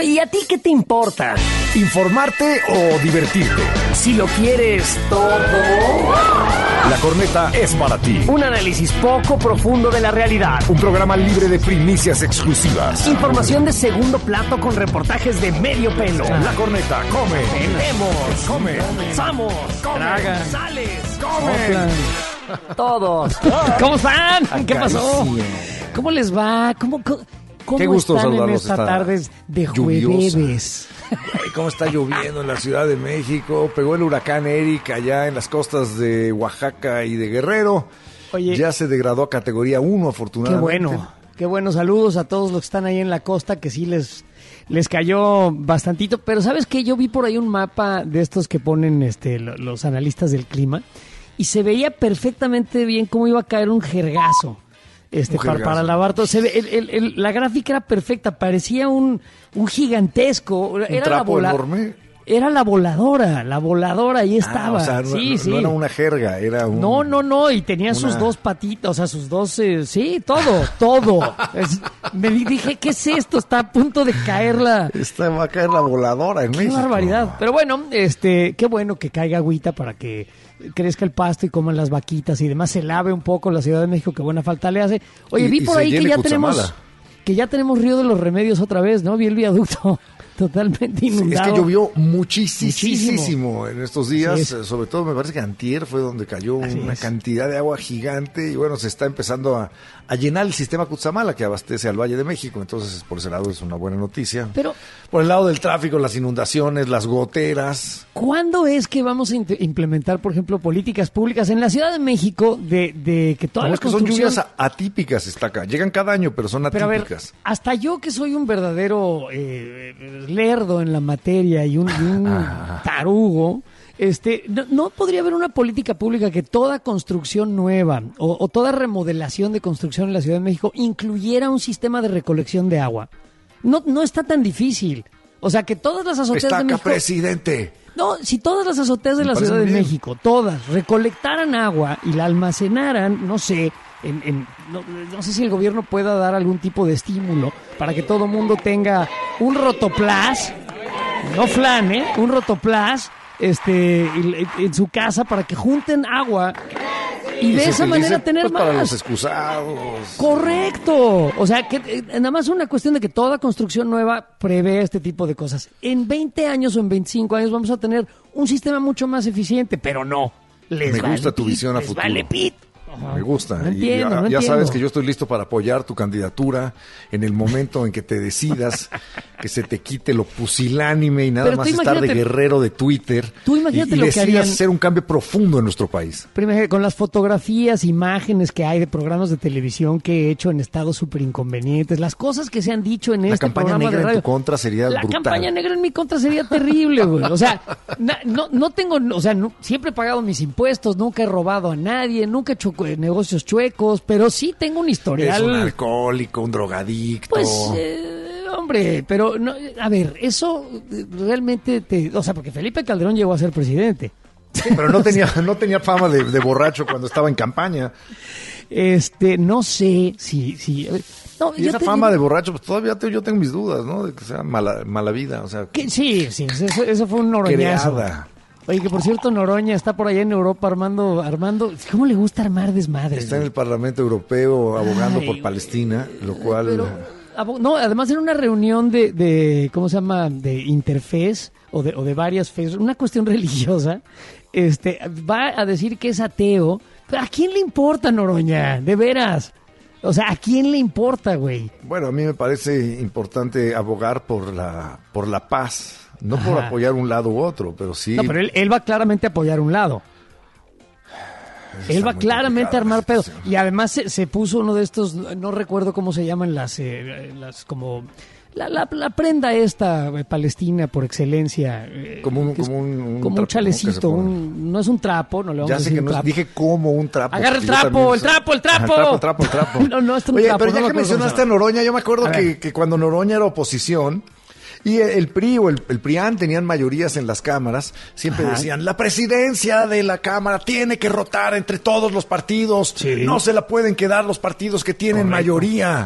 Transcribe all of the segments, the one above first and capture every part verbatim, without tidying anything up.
Bueno, ¿y a ti qué te importa? ¿Informarte o divertirte? Si lo quieres todo. La Corneta es para ti. Un análisis poco profundo de la realidad. Un programa libre de primicias exclusivas. Información de segundo plato con reportajes de medio pelo. La Corneta, come. Tenemos. Come. Somos. Come. Tragan. Sales. Come. Todos. ¿Cómo están? ¿Qué pasó? Acaricia. ¿Cómo les va? ¿Cómo, cómo, cómo Qué gusto están en saludarlos esta esta tarde de lluviosa. jueves? Ay, cómo está lloviendo en la Ciudad de México. Pegó el huracán Eric allá en las costas de Oaxaca y de Guerrero. Oye, Ya se degradó a categoría uno, qué afortunadamente. bueno. Qué bueno. Saludos a todos los que están ahí en la costa, que sí les, les cayó bastantito. Pero ¿sabes qué? Yo vi por ahí un mapa de estos que ponen este, lo- los analistas del clima y se veía perfectamente bien cómo iba a caer un jergazo. Este, Un para, jergazo. para lavar todo. Se ve, el- el- el- la gráfica era perfecta, parecía un, un gigantesco. Un Era la trapo vola- enorme. Era la voladora, la voladora, ahí Ah, estaba. o sea, no, sí, no- sí. no era una jerga, era un... No, no, no, y tenía sus una- dos patitas, o sea, sus dos, eh, sí, todo, todo. Es- me di- dije, ¿qué es esto? Está a punto de caer la... Esta va a caer la voladora en Qué México. barbaridad. Pero bueno, este, qué bueno que caiga agüita para que crezca el pasto y coman las vaquitas y demás, se lave un poco la Ciudad de México, que buena falta le hace. Oye, Y- vi y por se ahí que llene ya Cutzamala. tenemos, que ya tenemos Río de los Remedios otra vez, ¿no? Vi el viaducto totalmente Sí, inundado. es que llovió muchísimo, Muchísimo. en estos días, Sí, es- eh, sobre todo me parece que antier fue donde cayó Así una es. cantidad de agua gigante y bueno, se está empezando a, a llenar el sistema Cutzamala que abastece al Valle de México, entonces por ese lado es una buena noticia. Pero, Por el lado del tráfico, las inundaciones, las goteras, ¿cuándo es que vamos a int- implementar, por ejemplo, políticas públicas en la Ciudad de México de, de que toda como la es que son construcción... lluvias a- atípicas está acá, llegan cada año pero son Pero a ver, atípicas. hasta yo que soy un verdadero eh, eh, lerdo en la materia y un, y un tarugo, este, no, no podría haber una política pública que toda construcción nueva o, o toda remodelación de construcción en la Ciudad de México incluyera un sistema de recolección de agua. No, no está tan difícil. O sea, que todas las azoteas Está de acá, México... presidente. No, si todas las azoteas de Me la parece Ciudad de muy bien. México, todas, recolectaran agua y la almacenaran, no sé, en, en- no, no sé si el gobierno pueda dar algún tipo de estímulo para que todo mundo tenga un rotoplas, no flan, ¿eh? Un rotoplas este, en, en su casa para que junten agua y de se esa utilice, manera tener pues, más. para los excusados. Correcto. O sea, que eh, nada más una cuestión de que toda construcción nueva prevé este tipo de cosas. En veinte años o en veinticinco años vamos a tener un sistema mucho más eficiente, pero no. Les Me vale gusta tu pit, visión a les futuro. Vale pit. Me gusta. No Y entiendo, ya, no ya entiendo. sabes que yo estoy listo para apoyar tu candidatura en el momento en que te decidas, que se te quite lo pusilánime y nada Pero más tú estar de imagínate- guerrero de Twitter. tú imagínate y, y lo que decidas harían- hacer un cambio profundo en nuestro país. Primero, con las fotografías, imágenes que hay de programas de televisión que he hecho en estados súper inconvenientes, las cosas que se han dicho en La este campaña programa negra de en radio. tu contra sería La brutal. campaña negra en mi contra sería terrible, güey. O sea, na- no, no tengo, o sea, no- siempre he pagado mis impuestos, nunca he robado a nadie, nunca he hecho cu- negocios chuecos, pero sí tengo un historial. Es un alcohólico, un drogadicto. Pues, eh, hombre, pero, no, a ver, eso eh, realmente te... O sea, porque Felipe Calderón llegó a ser presidente. Sí, pero no tenía, no tenía fama de, de borracho cuando estaba en campaña. Este, no sé si... si a ver, no, Y yo esa te fama digo de borracho, pues todavía te- yo tengo mis dudas, ¿no? De que sea mala, mala vida, o sea, que sí, sí, eso, eso fue un noroñazo. creada. Oye, que por cierto, Noroña está por allá en Europa armando, armando... ¿Cómo le gusta armar desmadres? Está en güey? el Parlamento Europeo abogando Ay, por güey. Palestina, lo cual... Pero, abo- no, además era una reunión de, de ¿cómo se llama? De interfez o de, o de varias fes, una cuestión religiosa. Este, va a decir que es ateo. Pero ¿a quién le importa, Noroña? De veras. O sea, ¿a quién le importa, güey? Bueno, a mí me parece importante abogar por la, por la paz, no por Ajá. apoyar un lado u otro, pero sí... No, pero él, él va claramente a apoyar un lado. Está Él va muy claramente a complicada armar la pedos. situación. Y además se, se puso uno de estos, no recuerdo cómo se llaman las, eh, las como... La, la, la prenda esta eh, palestina por excelencia. eh, Como un- que es como un- un como trapo, ¿no? un que chalecito. se pone. un- no es un trapo, no le vamos Ya a sé decir que un no es- trapo. dije como un trapo. Agarra el porque yo trapo, también el soy- trapo, el trapo. Ajá, el trapo, el trapo, el trapo. No, no, es un Oye, trapo, pero no ya me que acuerdo cómo mencionaste se a llama. Noroña, yo me acuerdo A ver. que, que cuando Noroña era oposición y el, el P R I o el, el PRIAN tenían mayorías en las cámaras, siempre Ajá. decían, la presidencia de la Cámara tiene que rotar entre todos los partidos, Sí. no se la pueden quedar los partidos que tienen Correcto. mayoría.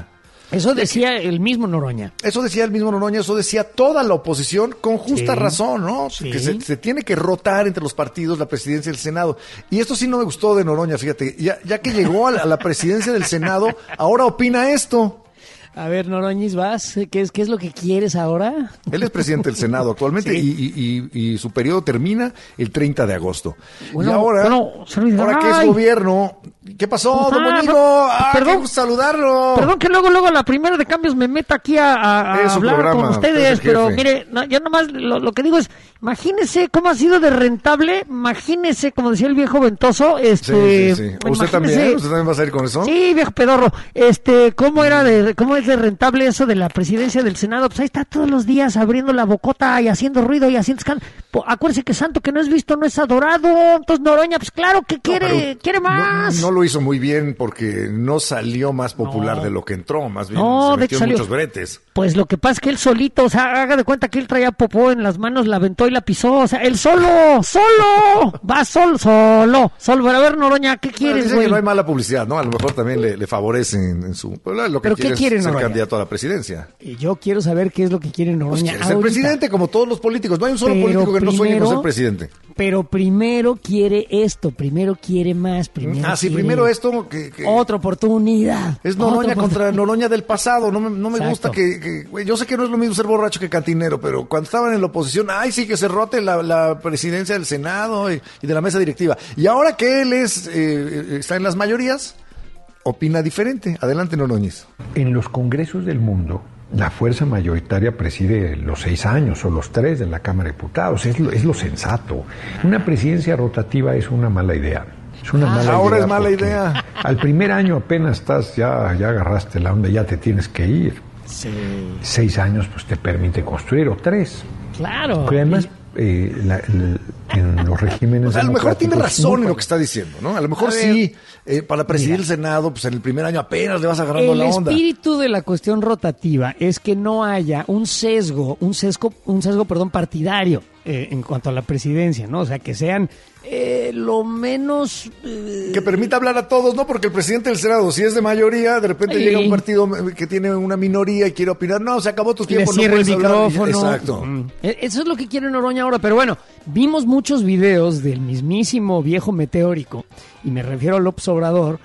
Eso decía el mismo Noroña. Eso decía el mismo Noroña, eso decía toda la oposición con justa sí. razón, ¿no? Sí. Que se, se tiene que rotar entre los partidos la presidencia del Senado. Y esto sí no me gustó de Noroña, fíjate, ya, ya que llegó a la, a la presidencia del Senado, ahora opina esto. A ver, Noroñis, ¿vas? ¿Qué es, ¿Qué es lo que quieres ahora? Él es presidente del Senado actualmente sí. y, y, y, y su periodo termina el treinta de agosto. Bueno, y ahora, bueno, ahora que es gobierno, ¿qué pasó, don Bonino? Ah, perdón, qué saludarlo. Perdón que luego, luego, la primera de cambios me meta aquí a, a, a hablar programa, con ustedes, pero mire, no, yo nomás lo, lo que digo es, imagínese cómo ha sido de rentable, imagínese, como decía el viejo Ventoso, este... Sí, sí, sí. ¿Usted también? ¿Usted también va a salir con eso? Sí, viejo pedorro, este, ¿cómo era de, cómo es de rentable eso de la presidencia del Senado? Pues ahí está todos los días abriendo la bocota y haciendo ruido y haciendo escándalo. Acuérdese que santo que no es visto no es adorado. Entonces Noroña, pues claro que quiere, no, quiere más. No, no lo hizo muy bien porque no salió más popular no. de lo que entró, más bien no, se metió en muchos bretes. Pues lo que pasa es que él solito, o sea, haga de cuenta que él traía popó en las manos, la aventó y la pisó, o sea, él solo, solo, va solo, solo, solo. Pero a ver, Noroña, ¿qué quieres, güey? Bueno, que no hay mala publicidad, ¿no? A lo mejor también le, le favorece en, en su... Pues, lo que ¿Pero quiere qué quiere es ser Noroña? candidato a la presidencia. Y yo quiero saber qué es lo que quiere Noroña. Pues quiere ser ahorita. presidente, como todos los políticos. No hay un solo Pero político que primero, no sueñe con ser presidente. Pero primero quiere esto, primero quiere más, primero Ah, sí, quiere primero esto... Que, que otra oportunidad. Es Noroña otra contra Noroña del pasado. No me, no me gusta que... que güey, yo sé que no es lo mismo ser borracho que cantinero, pero cuando estaban en la oposición, ay, sí, que se rote la, la presidencia del Senado y, y de la mesa directiva. Y ahora que él es eh, está en las mayorías, opina diferente. Adelante, Noroñez. En los congresos del mundo, la fuerza mayoritaria preside los seis años o los tres de la Cámara de Diputados. Es lo, es lo sensato. Una presidencia rotativa es una mala idea. Es una ah, mala ahora idea es mala idea. Al primer año apenas estás, ya, ya agarraste la onda, ya te tienes que ir. Sí. Seis años pues te permite construir, o tres. Claro. Porque además, eh, la, la, en los regímenes... O sea, a lo mejor tiene razón en lo que está diciendo, ¿no? A lo mejor a sí, eh, para presidir mira, el Senado, pues en el primer año apenas le vas agarrando la onda. El espíritu de la cuestión rotativa es que no haya un sesgo, un sesgo, un sesgo, perdón, partidario eh, en cuanto a la presidencia, ¿no? O sea, que sean eh, lo menos... Eh... Que permita hablar a todos, ¿no? Porque el presidente del Senado, si es de mayoría, de repente sí. llega un partido que tiene una minoría y quiere opinar, no, se acabó tu tiempo, no puedes el micrófono. Hablar. Exacto. Mm. Eso es lo que quiere Noroña ahora, pero bueno, vimos muchos videos del mismísimo viejo meteórico, y me refiero a López Obrador,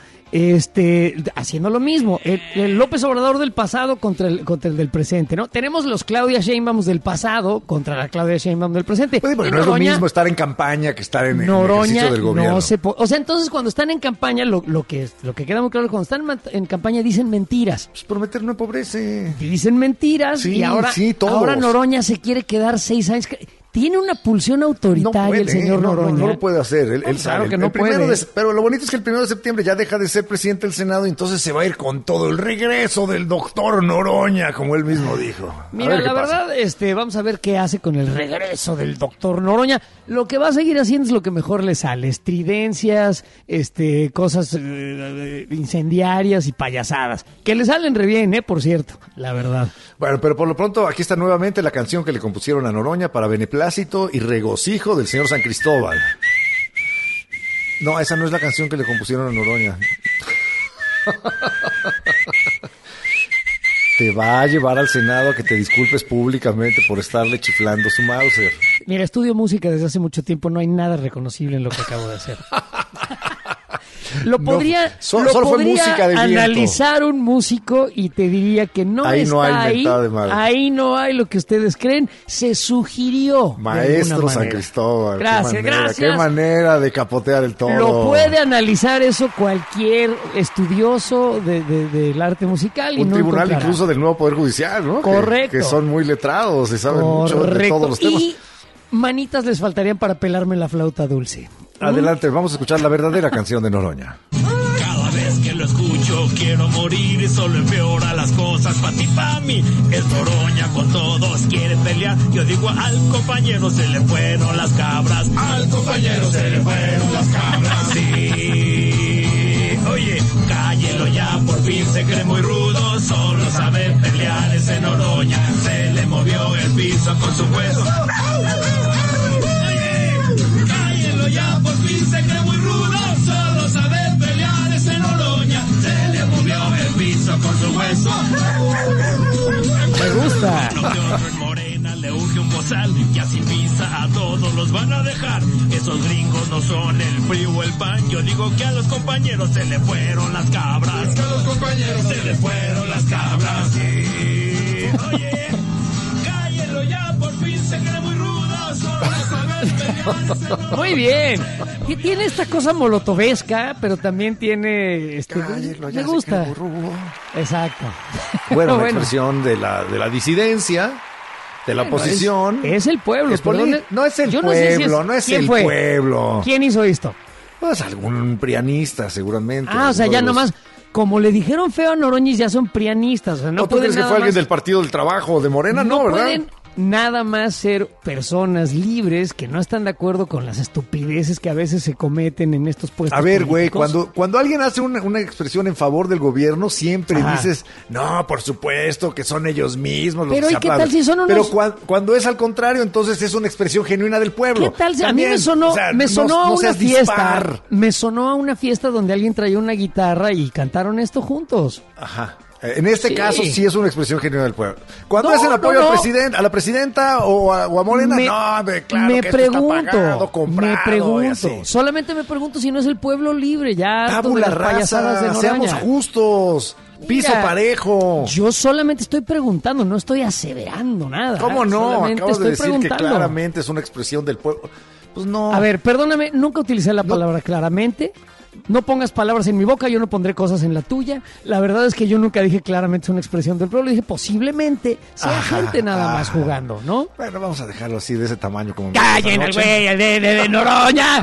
este, haciendo lo mismo, el, el López Obrador del pasado contra el, contra el del presente, ¿no? Tenemos los Claudia Sheinbaum del pasado contra la Claudia Sheinbaum del presente. Pues, bueno, no Noroña, es lo mismo estar en campaña que estar en, Noroña, en el ejercicio del gobierno. No se po- o sea, entonces cuando están en campaña, lo, lo que lo que queda muy claro es cuando están en campaña dicen mentiras. Pues prometer no empobrece. Dicen mentiras sí, y ahora, sí, ahora Noroña se quiere quedar seis años... Tiene una pulsión autoritaria no puede, el señor no, Noroña. No, no lo puede hacer. Él, no, él claro sabe. que no el primero puede. De, pero lo bonito es que el primero de septiembre ya deja de ser presidente del Senado y entonces se va a ir con todo el regreso del doctor Noroña, como él mismo dijo. Mira, la verdad, este, vamos a ver qué hace con el regreso del doctor Noroña. Lo que va a seguir haciendo es lo que mejor le sale. Estridencias, este, cosas eh, incendiarias y payasadas. Que le salen re bien, eh, por cierto, la verdad. Bueno, pero por lo pronto aquí está nuevamente la canción que le compusieron a Noroña para beneplácito y regocijo del señor San Cristóbal. No, esa no es la canción que le compusieron a Noroña. Te va a llevar al Senado a que te disculpes públicamente por estarle chiflando su Mauser. Mira, estudio música desde hace mucho tiempo, no hay nada reconocible en lo que acabo de hacer. Lo podría, no, so, lo solo podría fue música de analizar un músico y te diría que no ahí está no hay ahí, de madre. Ahí no hay lo que ustedes creen, se sugirió. Maestro San Cristóbal. Gracias, qué manera, gracias. Qué manera de capotear el todo. Lo puede analizar eso cualquier estudioso de, de, del arte musical. Y un no tribunal encontrará. Incluso del nuevo Poder Judicial, ¿no? Correcto. Que, que son muy letrados y saben Correcto. mucho de todos los temas. Y manitas les faltarían para pelarme la flauta dulce. Adelante, vamos a escuchar la verdadera canción de Noroña. Cada vez que lo escucho quiero morir y solo empeora las cosas pa' ti, pa' mí. Es Noroña con todos, quiere pelear. Yo digo al compañero se le fueron las cabras. Al compañero se le fueron las cabras. Sí, oye, cállelo ya, por fin se cree muy rudo. Solo sabe pelear ese Noroña. Se le movió el piso con su hueso. Ya por fin se cree muy rudo, solo sabe pelear ese Noroña, se le movió el piso chorizo con su hueso. Me gusta. Uno que otro en Morena le urge un bozal, y así pisa a todos los van a dejar. Esos gringos no son el P R I o el P A N. Yo digo que a los compañeros se le fueron las cabras. Es que a los compañeros se le fueron las cabras. Sí. Oye, cállenlo ya, por fin se cree muy rudo. Solo saben pelear. Muy bien. Que tiene esta cosa molotovesca, pero también tiene este Cállenlo, ya me se gusta. cree muy rudo. Exacto. Bueno, una Bueno. expresión de la, de la disidencia, de la oposición. Es, es el pueblo. Es poli- perdone. no es el Yo no sé si pueblo, no es ¿quién el fue? pueblo. ¿Quién hizo esto? Pues algún prianista, seguramente. Ah, o sea, Alguno ya de los- nomás, como le dijeron feo a Noroñis, ya son prianistas. O sea, no ¿O tú pueden crees que nada fue alguien más- del Partido del Trabajo de Morena? No, no ¿verdad? pueden nada más ser personas libres que no están de acuerdo con las estupideces que a veces se cometen en estos puestos A ver, güey, políticos. cuando, cuando alguien hace una, una expresión en favor del gobierno, siempre Ajá. dices, no, por supuesto que son ellos mismos los Pero, que ¿y se qué tal aplauden". si son unos- Pero cuan- cuando es al contrario, entonces es una expresión genuina del pueblo. ¿Qué tal? si- A mí También, me sonó, o sea, me no- sonó no a una seas fiesta. dispar. Me sonó a una fiesta donde alguien traía una guitarra y cantaron esto juntos. Ajá. En este Sí. caso sí es una expresión genuina del pueblo. Cuando No, es el apoyo no, no. al presidente, a la presidenta o a, o a Morena, me, no, hombre, claro me que esto está pregunto, pagado, comprado me y pregunto, así. solamente me pregunto si no es el pueblo libre, ya harto de Tabula las payasadas de rasa, Noroña. seamos justos, piso Mira, parejo. Yo solamente estoy preguntando, no estoy aseverando nada. ¿Cómo no? Solamente Acabas de estoy decir que preguntando. claramente es una expresión del pueblo. Pues no. A ver, perdóname, nunca utilicé la No. palabra claramente. No pongas palabras en mi boca, yo no pondré cosas en la tuya. La verdad es que yo nunca dije claramente es una expresión del pueblo. Dije posiblemente sea Ajá, gente nada ajá. más jugando, ¿no? Bueno, vamos a dejarlo así, de ese tamaño como... ¡Callen al esta noche. güey, el de, de, de Noroña!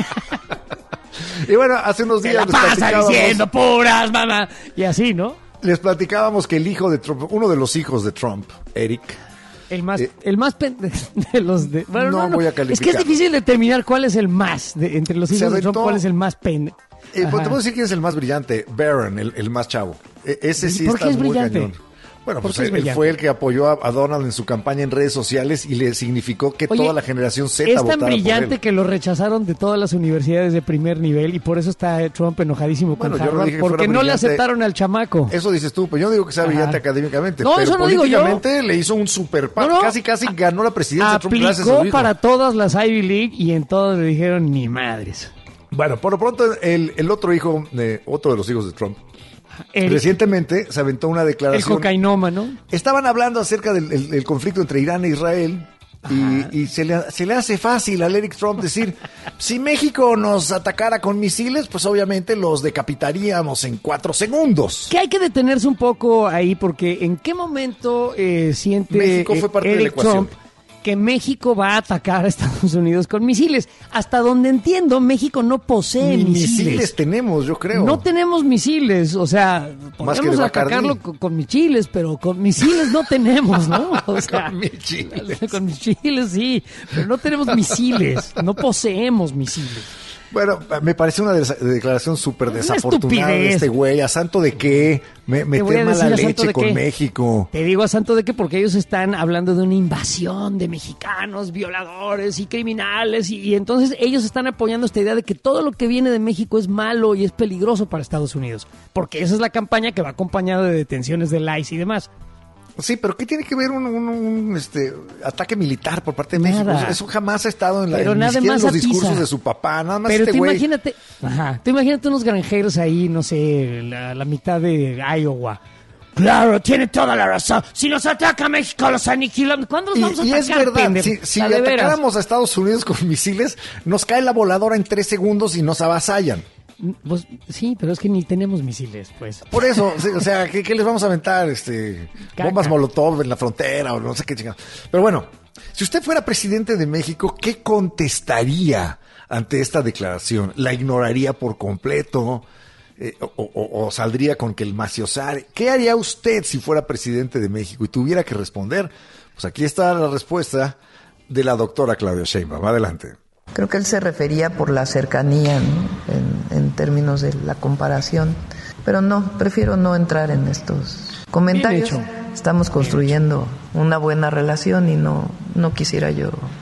Y bueno, hace unos Se días la les pasa platicábamos, diciendo puras, mamá. Y así, ¿no? les platicábamos que el hijo de Trump, uno de los hijos de Trump, Eric, El más, Eh, el más pen- de los de. Bueno, no no, no. voy a Es que es calificar. difícil determinar cuál es el más de, entre los Se hijos de aventó- Trump, cuál es el más pen. eh, pues Ajá. te puedo decir quién es el más brillante, Barron, el, el más chavo. E- ese sí ¿Por está qué es muy brillante? cañón. Bueno, ¿Por pues qué es él, brillante? fue el que apoyó a, a Donald en su campaña en redes sociales y le significó que Oye, toda la generación Z es votara tan por brillante él. que lo rechazaron de todas las universidades de primer nivel y por eso está Trump enojadísimo con Bueno, yo no Harvard, dije que porque fuera no le brillante. aceptaron al chamaco. Eso dices tú, pero yo no digo que sea Ajá. brillante académicamente. No, pero eso no digo yo. políticamente le hizo un super pa- No, no. casi casi ganó la presidencia de Trump gracias a su Aplicó hijo. para todas las Ivy League y en todas le dijeron ni madres. Bueno, por lo pronto el, el otro hijo, de, otro de los hijos de Trump, El, recientemente se aventó una el declaración. cocainómano. Estaban hablando acerca del el- el conflicto entre Irán e Israel. Y, y se, le, se le hace fácil al Eric Trump decir, si México nos atacara con misiles, pues obviamente los decapitaríamos en cuatro segundos. Que hay que detenerse un poco ahí porque en qué momento eh, siente México fue eh, parte de la Eric ecuación. Trump que México va a atacar a Estados Unidos con misiles. Hasta donde entiendo, México no posee Ni misiles. misiles tenemos, yo creo. No tenemos misiles, o sea, Más que podemos de Bacardí. atacarlo con, con misiles, pero con misiles no tenemos, ¿no? O sea, Con misiles. con misiles sí, pero no tenemos misiles, no poseemos misiles. Bueno, me parece una des- declaración súper Es una desafortunada de estupidez. este güey. ¿A santo de qué? Me, Te voy a meter mala decir a santo leche de con qué. México. Te digo a santo de qué, porque ellos están hablando de una invasión de mexicanos, violadores y criminales, y, y entonces ellos están apoyando esta idea de que todo lo que viene de México es malo y es peligroso para Estados Unidos, porque esa es la campaña que va acompañada de detenciones del I C E y demás. Sí, pero ¿qué tiene que ver un, un- un, este, ataque militar por parte de Nada. México? Eso jamás ha estado en, la, Pero en, ni nada siquiera en más los atiza. discursos de su papá. Nada más Pero este tú güey. imagínate, ajá, tú imagínate unos granjeros ahí, no sé, la, la mitad de Iowa. Claro, tiene toda la razón. Si nos ataca México, los aniquilamos. ¿Cuándo los Y, vamos a y atacar, es verdad, pendejo? si, si La de veras. atacáramos a Estados Unidos con misiles, nos cae la voladora en tres segundos y nos avasallan. Pues, sí, pero es que ni tenemos misiles, pues. Por eso, sí, o sea, ¿qué, qué les vamos a aventar? Este, Caca. bombas Molotov en la frontera o no sé qué chingados. Pero bueno, si usted fuera presidente de México, ¿qué contestaría ante esta declaración? ¿La ignoraría por completo? Eh, o, o- o saldría con que el maciosar? ¿Qué haría usted si fuera presidente de México y tuviera que responder? Pues aquí está la respuesta de la doctora Claudia Sheinbaum. Adelante. Creo que él se refería por la cercanía, ¿no? en, en términos de la comparación, pero no, prefiero no entrar en estos comentarios. Bien hecho. Estamos construyendo una buena relación y no, no quisiera yo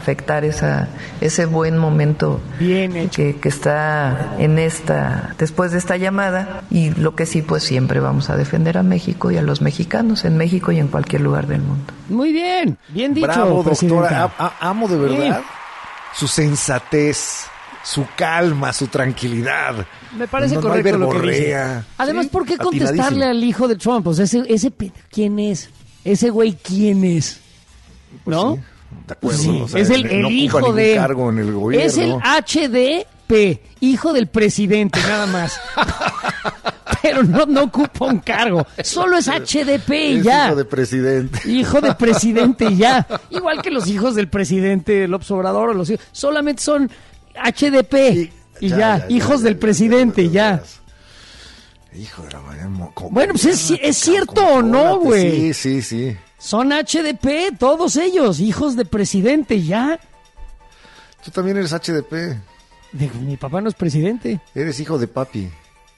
afectar esa, ese buen momento Bien hecho. que, que está en esta, después de esta llamada. Y lo que sí, pues siempre vamos a defender a México y a los mexicanos en México y en cualquier lugar del mundo. Muy bien, bien dicho. Bravo, presidenta. doctora. A- a- amo de verdad Sí. su sensatez, su calma, su tranquilidad. Me parece No- no hay correcto lo que dice. verborrea. Además, Sí, ¿por qué contestarle atinadísimo. al hijo de Trump? Pues ese, ese pe- ¿quién es? Ese güey, ¿quién es? ¿No? Pues sí, de acuerdo. Sí, O sea, es el, no el ocupa hijo ningún de... cargo en el gobierno. Es el H D P, hijo del presidente, nada más. Pero no, no ocupa un cargo. Solo es H D P y Es ya. hijo de presidente. Hijo de presidente y ya. Igual que los hijos del presidente López Obrador, o los hijos, solamente son H D P y, ya, hijos del presidente y ya. Hijo de la madre. mo- ¿cómo? Bueno, pues es, es cierto o no, güey. Sí, sí, sí. Son H D P, todos ellos, hijos de presidente y ya. Tú también eres H D P. Digo, mi papá no es presidente. Eres hijo de papi.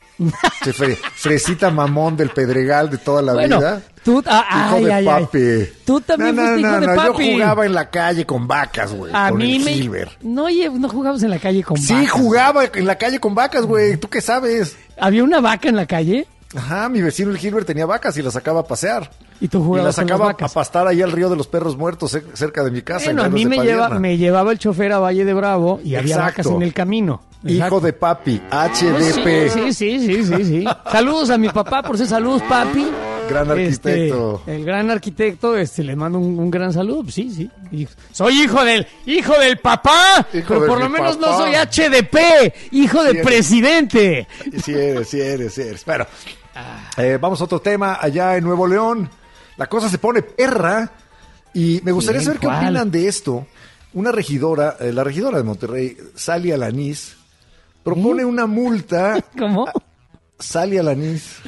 Che, fre- fresita mamón del Pedregal de toda la Bueno, vida. tú, ah, Hijo ay, de ay, ay. papi. Tú también no, no, fuiste hijo no, de no, papi. Yo jugaba en la calle con vacas, güey. A con mí el me... Hilbert. No, oye, no jugabas en la calle con Sí, vacas. jugaba en la calle con vacas, güey. ¿Tú qué sabes? ¿Había una vaca en la calle? Ajá, mi vecino el Hilbert tenía vacas y las sacaba a pasear. Y tú Y jugabas las con las sacaba a vacas. pastar ahí al río de los perros muertos cer- cerca de mi casa. Bueno, en a mí Llanos de me, lleva, Padierna. me llevaba el chofer a Valle de Bravo y había Exacto. vacas en el camino. Hijo Exacto. de papi, H Pues D P. sí, sí, sí, sí, sí, sí. Saludos a mi papá, por ser saludos, papi. Gran arquitecto. Este, el gran arquitecto, este, le mando un, un gran saludo. Pues sí, sí. Y soy hijo del, hijo del papá, Hijo pero de por mi lo menos no papá. soy H D P, hijo del Sí eres. presidente. Sí eres, sí eres, sí eres. Bueno, eh, vamos a otro tema allá en Nuevo León. La cosa se pone perra y me gustaría Bien, saber qué ¿cuál? opinan de esto. Una regidora, eh, la regidora de Monterrey, Sally Alanís, propone una multa. ¿Cómo? Sally Alanís.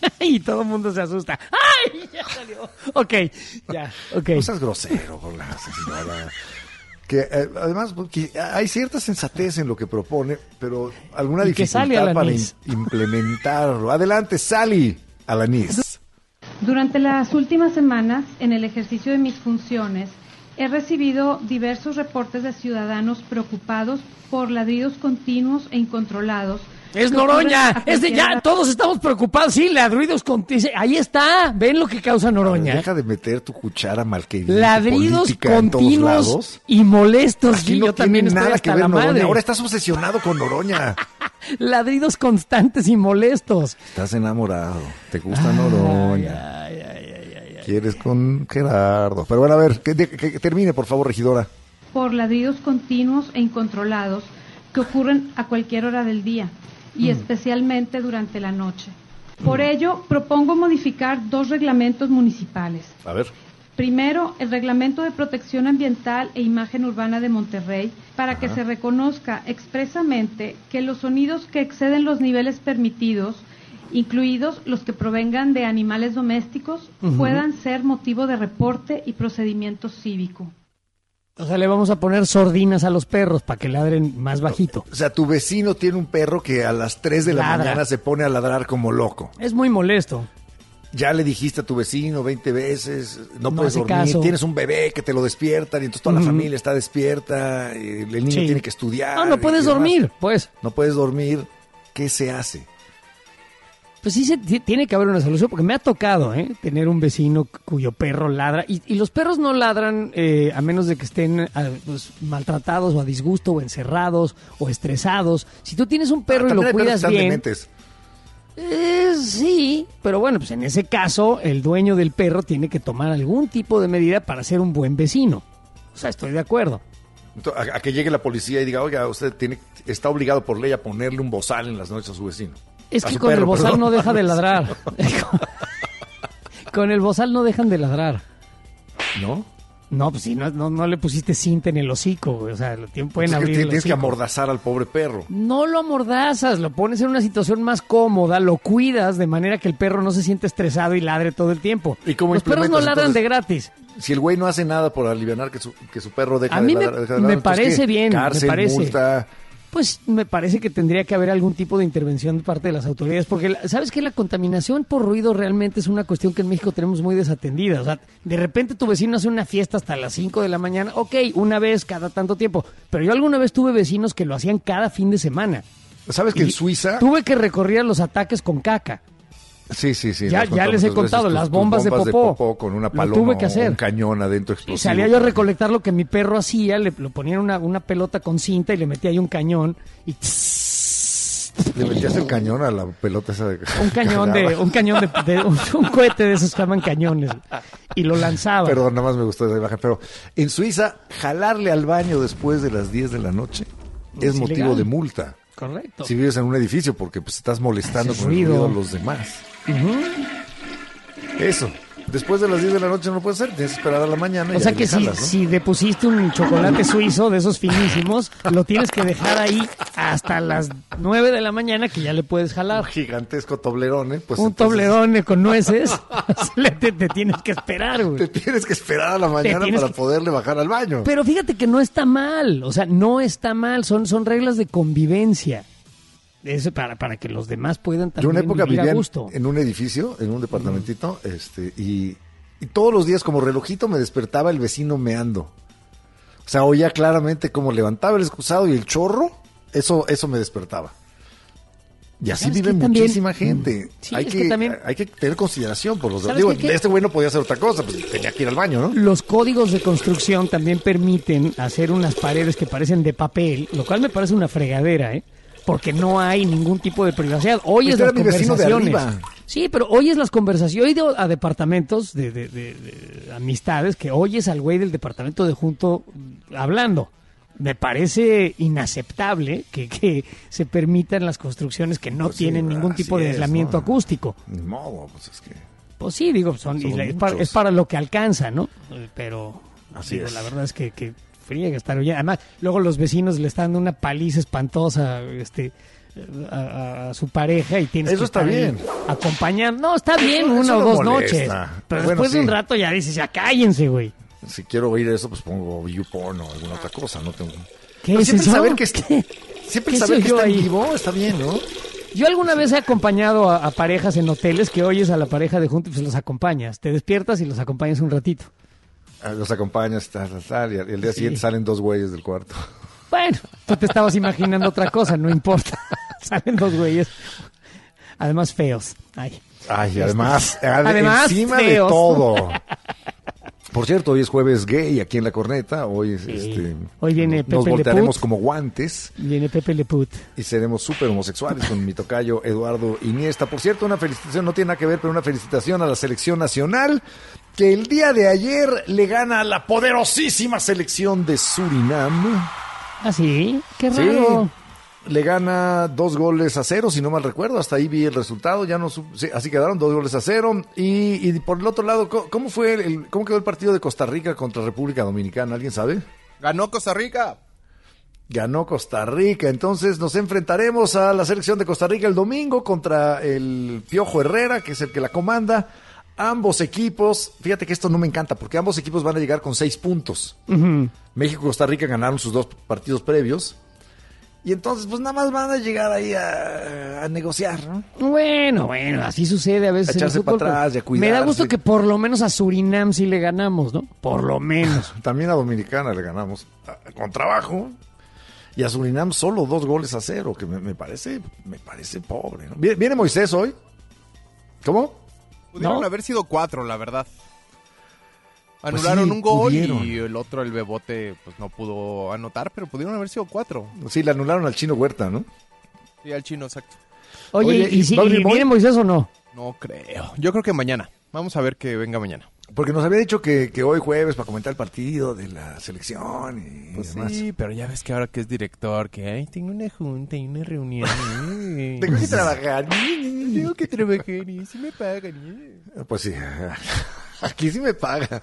Y todo el mundo se asusta. ¡Ay! Ya salió. Ok, ya, ok. No seas grosero con la señora. Que eh, además porque hay cierta sensatez en lo que propone, pero alguna Y que Sally dificultad para Alanís. im- implementarlo. Adelante, Sally Alanís. Durante las últimas semanas, en el ejercicio de mis funciones, he recibido diversos reportes de ciudadanos preocupados por ladridos continuos e incontrolados. Es que Noroña, ocurren a es de cualquier ya, hora. todos estamos preocupados, sí, ladridos con... dice, ahí está, ven lo que causa Noroña. Deja de meter tu cuchara malquerida Ladridos política en todos continuos lados. y molestos, Aquí sí, no yo también tiene estoy nada hasta que ver la Noroña. madre. Ahora estás obsesionado con Noroña. Ladridos constantes y molestos. Estás enamorado. Te gusta Noroña. Ay, ay, ay, ay, ay, ay. Quieres con Gerardo. Pero bueno, a ver, que, que- que termine, por favor, regidora. Por ladridos continuos e incontrolados que ocurren a cualquier hora del día y especialmente durante la noche. Por ello, propongo modificar dos reglamentos municipales. A ver. Primero, el Reglamento de Protección Ambiental e Imagen Urbana de Monterrey, para que se reconozca expresamente que los sonidos que exceden los niveles permitidos, incluidos los que provengan de animales domésticos, Ujú. puedan ser motivo de reporte y procedimiento cívico. O sea, le vamos a poner sordinas a los perros para que ladren más bajito. O sea, tu vecino tiene un perro que a las tres de la Ladra. mañana se pone a ladrar como loco. Es muy molesto. Ya le dijiste a tu vecino veinte veces, no, No puedes hace dormir, caso. tienes un bebé que te lo despiertan y entonces toda Ujú. la familia está despierta, y el niño Sí. tiene que estudiar. No, no y puedes demás. dormir, pues. No puedes dormir. ¿Qué se hace? Pues sí, se, ti- tiene que haber una solución, porque me ha tocado ¿eh? tener un vecino cuyo perro ladra, y, y los perros no ladran eh, a menos de que estén ah, pues, maltratados o a disgusto o encerrados o estresados. Si tú tienes un perro Ah, y lo también hay perros que cuidas están bien, dementes. eh, sí, pero bueno, pues en ese caso el dueño del perro tiene que tomar algún tipo de medida para ser un buen vecino. O sea, estoy de acuerdo. Ento- A, a que llegue la policía y diga, oiga, usted tiene, está obligado por ley a ponerle un bozal en las noches a su vecino. Es A que su con el perro, bozal perdón. no deja de ladrar. Con el bozal no dejan de ladrar. ¿No? No, pues si no, no, no le pusiste cinta en el hocico, güey. O sea, lo tienen- pueden Entonces, abrir que el tienes que hocico. amordazar al pobre perro. No lo amordazas, lo pones en una situación más cómoda, lo cuidas de manera que el perro no se siente estresado y ladre todo el tiempo. ¿Y cómo Los perros no implementas, ladran entonces? de gratis. Si el güey no hace nada por alivianar que su, que su perro deja A de mí me- ladrar, deja de me ladrar, entonces, parece ¿qué? bien, me Cárcel, parece. multa. pues me parece que tendría que haber algún tipo de intervención de parte de las autoridades, porque la- sabes que la contaminación por ruido realmente es una cuestión que en México tenemos muy desatendida. O sea, de repente tu vecino hace una fiesta hasta las cinco de la mañana, ok, una vez cada tanto tiempo, pero yo alguna vez tuve vecinos que lo hacían cada fin de semana. ¿Sabes que Y en Suiza? Tuve que recorrer los ataques con caca. Sí, sí, sí. Ya- nos ya contó les he muchas veces contado, tus- las tus bombas de popó. con una Lo paloma tuve que o hacer. un cañón adentro Y explosivo. salía yo a recolectar lo que mi perro hacía, le lo ponía en una, una pelota con cinta y le metía ahí un cañón y tss, Le metías el cañón a la pelota esa de... un cañón de un cañón de, de- un, un cohete de esos que llaman cañones y lo lanzaba. Perdón, nada más me gustó esa imagen. Pero en Suiza, jalarle al baño después de las diez de la noche es, Es motivo ilegal. de multa. Correcto. Si vives en un edificio, porque pues estás molestando Haces con el ruido. ruido a los demás. Eso. Después de las diez de la noche no lo puedes hacer, tienes que esperar a la mañana. y O sea ahí que le si, jalas, ¿no? si depusiste un chocolate suizo de esos finísimos, lo tienes que dejar ahí hasta las nueve de la mañana que ya le puedes Un jalar. gigantesco toblerone, pues Un entonces toblerone con nueces, le- te, te tienes que esperar, güey. te tienes que esperar a la mañana tienes para que- poderle bajar al baño. Pero fíjate que no está mal, o sea, no está mal, son, son reglas de convivencia. Eso para, para que los demás puedan Yo también una época vivir vivía a en, gusto. en un edificio, en un departamentito, este, y, y todos los días como relojito me despertaba el vecino meando. O sea, oía claramente cómo levantaba el excusado y el chorro, eso, eso me despertaba. Y así ¿Sabes vive qué también? muchísima gente. Sí, hay, es que, que también- hay que tener consideración por los demás. ¿Sabes Digo, qué? ¿Qué? este güey no podía hacer otra cosa, pues tenía que ir al baño, ¿no? Los códigos de construcción también permiten hacer unas paredes que parecen de papel, lo cual me parece una fregadera, ¿eh? Porque no hay ningún tipo de privacidad. Oyes Este las era mi vecino de conversaciones. arriba. Sí, pero oyes las conversaciones. Yo he ido a departamentos de, de- de- de amistades que oyes al güey del departamento de junto hablando. Me parece inaceptable que, que se permitan las construcciones que no Pues sí, tienen ningún así tipo de es, aislamiento ¿no? acústico. Ni modo, pues es que... Pues sí, digo, son, y Somos la- es, para, muchos. es para lo que alcanza, ¿no? Eh, Pero Así digo, es. la verdad es que, que friega estar oyendo. Además, luego los vecinos le están dando una paliza espantosa este, a, a- a su pareja y tienes Eso que está estar ahí bien. acompañando. No, está bien Eso- una eso o no dos molesta. noches. Pero Bueno, después de sí. un rato ya dices, ya cállense, güey. Si quiero oír eso, pues pongo YouPorn o alguna otra cosa, no tengo... ¿Qué Pero es siempre eso? saber que, está- ¿Qué? siempre ¿Qué saber se que oyó está en ahí? vivo está bien, ¿no? Yo alguna vez he acompañado a, a parejas en hoteles que oyes a la pareja de juntos y pues los acompañas. Te despiertas y los acompañas un ratito. Ah, Los acompañas, tal, tal, tal, y al- y el día Sí. siguiente salen dos güeyes del cuarto. Bueno, tú te estabas imaginando otra cosa, no importa. Salen dos güeyes. Además feos. Ay. Ay, y además, ade- Además, encima de feos. todo. Por cierto, hoy es jueves gay aquí en La Corneta. Hoy, es, Sí. este, Hoy viene nos, Pepe nos Le voltearemos Pew. como guantes Viene Pepe Le Put. y seremos súper homosexuales con mi tocayo Eduardo Iniesta. Por cierto, una felicitación, no tiene nada que ver, pero una felicitación a la selección nacional que el día de ayer le gana a la poderosísima selección de Surinam. ¿Ah, sí? Qué Sí, raro. le gana dos goles a cero, si no mal recuerdo. Hasta ahí vi el resultado. Ya no su- sí, así quedaron, dos goles a cero. Y, y por el otro lado, ¿cómo, cómo fue el, cómo quedó el partido de Costa Rica contra República Dominicana? ¿Alguien sabe? Ganó Costa Rica. Ganó Costa Rica. Entonces nos enfrentaremos a la selección de Costa Rica el domingo contra el Piojo Herrera, que es el que la comanda. Ambos equipos, fíjate que esto no me encanta, porque ambos equipos van a llegar con seis puntos. Ujú. México y Costa Rica ganaron sus dos partidos previos. Y entonces, pues nada más van a llegar ahí a, a negociar, ¿no? Bueno, bueno, así sucede a veces. A en el echarse fútbol, para atrás y a pero Me da gusto cuidarse. que por lo menos a Surinam sí le ganamos, ¿no? Por lo menos. También a Dominicana le ganamos a- con trabajo. Y a Surinam solo dos goles a cero, que me, me parece me parece pobre, ¿no? ¿Viene, viene Moisés hoy? ¿Cómo? Pudieron ¿No? haber sido cuatro, la verdad. Anularon sí, un gol pudieron. y el otro, el Bebote, pues no pudo anotar, pero pudieron haber sido cuatro. Sí, le anularon al Chino Huerta, ¿no? Sí, al Chino, exacto. Oye, Oye, ¿y, ¿y si, va a y venir viene Moy? Moisés o no? No creo. Yo creo que mañana. Vamos a ver que venga mañana. Porque nos había dicho que, que hoy jueves para comentar el partido de la selección y Pues demás. sí, pero ya ves que ahora que es director, que ay, tengo una junta y una reunión. eh. Tengo que trabajar. Tengo que trabajar y si me pagan. eh. Pues sí, aquí sí me paga.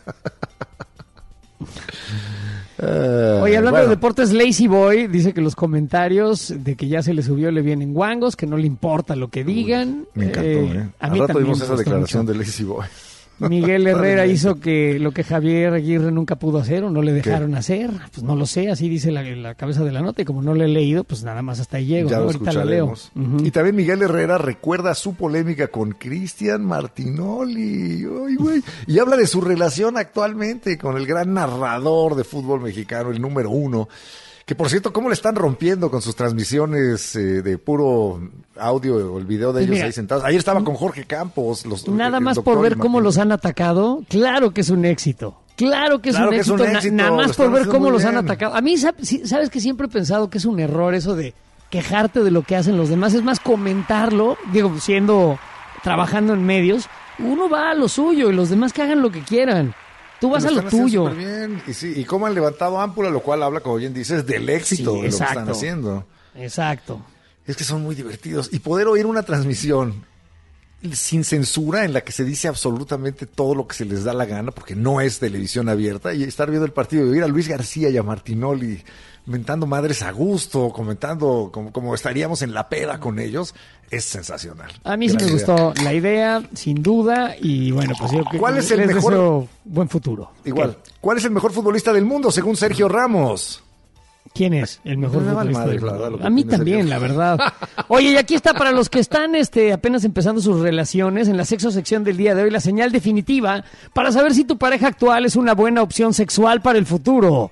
Eh, Oye, hablando bueno, de deportes, Lazy Boy dice que los comentarios de que ya se le subió le vienen guangos, que no le importa lo que digan. Me encantó, Eh, ¿eh? A Al mí rato también vimos me esa gustó declaración mucho. de Lazy Boy. Miguel Herrera hizo que lo que Javier Aguirre nunca pudo hacer o no le dejaron ¿Qué? hacer. Pues no lo sé, así dice la, la cabeza de la nota y como no le he leído, pues nada más hasta ahí llego. Ya ¿no? lo Ahorita la leo. Uh-huh. Y también Miguel Herrera recuerda su polémica con Cristian Martinoli. Ay, güey. Y habla de su relación actualmente con el gran narrador de fútbol mexicano, el número uno. Que por cierto, ¿cómo le están rompiendo con sus transmisiones eh, de puro audio o el video de pues ellos mira, ahí sentados? Ayer estaba con Jorge Campos. Los, nada más por ver cómo los han atacado, claro que es un éxito. Claro que es, claro un, que éxito, es un éxito, nada más por ver cómo los bien. han atacado. A mí, ¿sabes que siempre he pensado que es un error eso de quejarte de lo que hacen los demás? Es más comentarlo, digo, siendo, trabajando en medios, uno va a lo suyo y los demás que hagan lo que quieran. Tú vas lo a lo tuyo. Bien. Y, sí, y cómo han levantado ámpula, lo cual habla, como bien dices, del éxito sí, de exacto, lo que están haciendo. Exacto. Es que son muy divertidos. Y poder oír una transmisión sin censura en la que se dice absolutamente todo lo que se les da la gana, porque no es televisión abierta, y estar viendo el partido y oír a Luis García y a Martinoli mentando madres a gusto, comentando como, como estaríamos en la peda con ellos, es sensacional. A mí sí me idea. gustó la idea, sin duda, y bueno, pues yo que ¿Cuál es el mejor deseo buen futuro? Igual. ¿Qué? ¿Cuál es el mejor futbolista del mundo según Sergio Ramos? ¿Quién es el mejor no futbolista madre, del mundo? Verdad, a mí también, Sergio. La verdad. Oye, y aquí está para los que están este, apenas empezando sus relaciones, en la sexo sección del día de hoy, la señal definitiva para saber si tu pareja actual es una buena opción sexual para el futuro.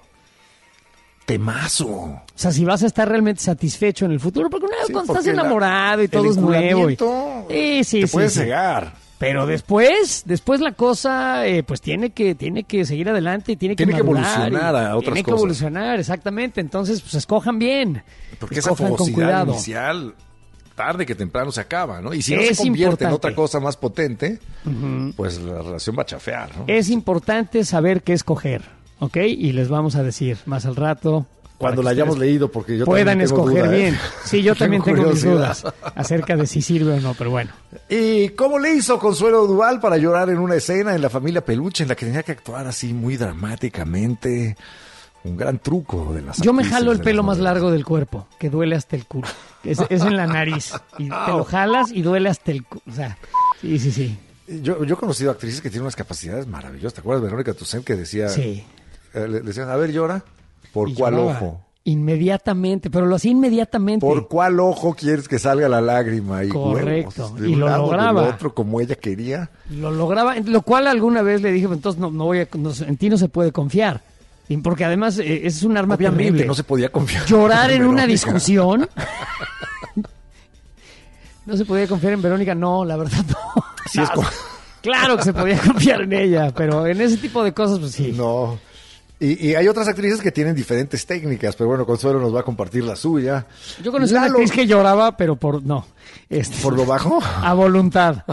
Temazo. O sea, si vas a estar realmente satisfecho en el futuro, porque una vez sí, cuando estás enamorado la, y todo es nuevo. Y, sí, sí, te sí, puedes sí. cegar. Pero después, después la cosa, eh, pues tiene que, tiene que seguir adelante y tiene que Tiene madurar que evolucionar a otras tiene cosas. Tiene que evolucionar, exactamente. Entonces, pues escojan bien. Porque esa fogosidad inicial, tarde que temprano se acaba, ¿no? Y si no es se convierte importante. en otra cosa más potente, uh-huh. pues la relación va a chafear, ¿no? Es importante saber qué escoger, ¿ok? Y les vamos a decir más al rato. Cuando la hayamos leído, porque yo puedan también tengo escoger duda, ¿eh? bien. Sí, yo también tengo, tengo mis dudas acerca de si sirve o no, pero bueno. ¿Y cómo le hizo Consuelo Duval para llorar en una escena en La Familia Peluche en la que tenía que actuar así muy dramáticamente? Un gran truco de las Yo me jalo el pelo más largo del cuerpo, que duele hasta el culo. Es, es en la nariz. Y te lo jalas y duele hasta el culo. O sea, sí, sí, sí. Yo, yo he conocido actrices que tienen unas capacidades maravillosas. ¿Te acuerdas de Verónica Toussaint que decía? Sí. Eh, le decían, a ver, llora. ¿Por y cuál lloraba. ojo? Inmediatamente, pero lo hacía inmediatamente. ¿Por cuál ojo quieres que salga la lágrima? Y correcto, huevos, de y un lo lado, lograba. del otro, como ella quería. Lo lograba, lo cual alguna vez le dije, entonces no, no voy a, no, en ti no se puede confiar. Y porque además eh, es un arma Obviamente, terrible. no se podía confiar. Llorar en, en una discusión. No se podía confiar en Verónica, no, la verdad no. Sí, es como... Claro que se podía confiar en ella, pero en ese tipo de cosas, pues sí. No. Y, y hay otras actrices que tienen diferentes técnicas, pero bueno, Consuelo nos va a compartir la suya. Yo conocí a una actriz que lloraba, pero por no. Este, ¿Por lo bajo? A voluntad.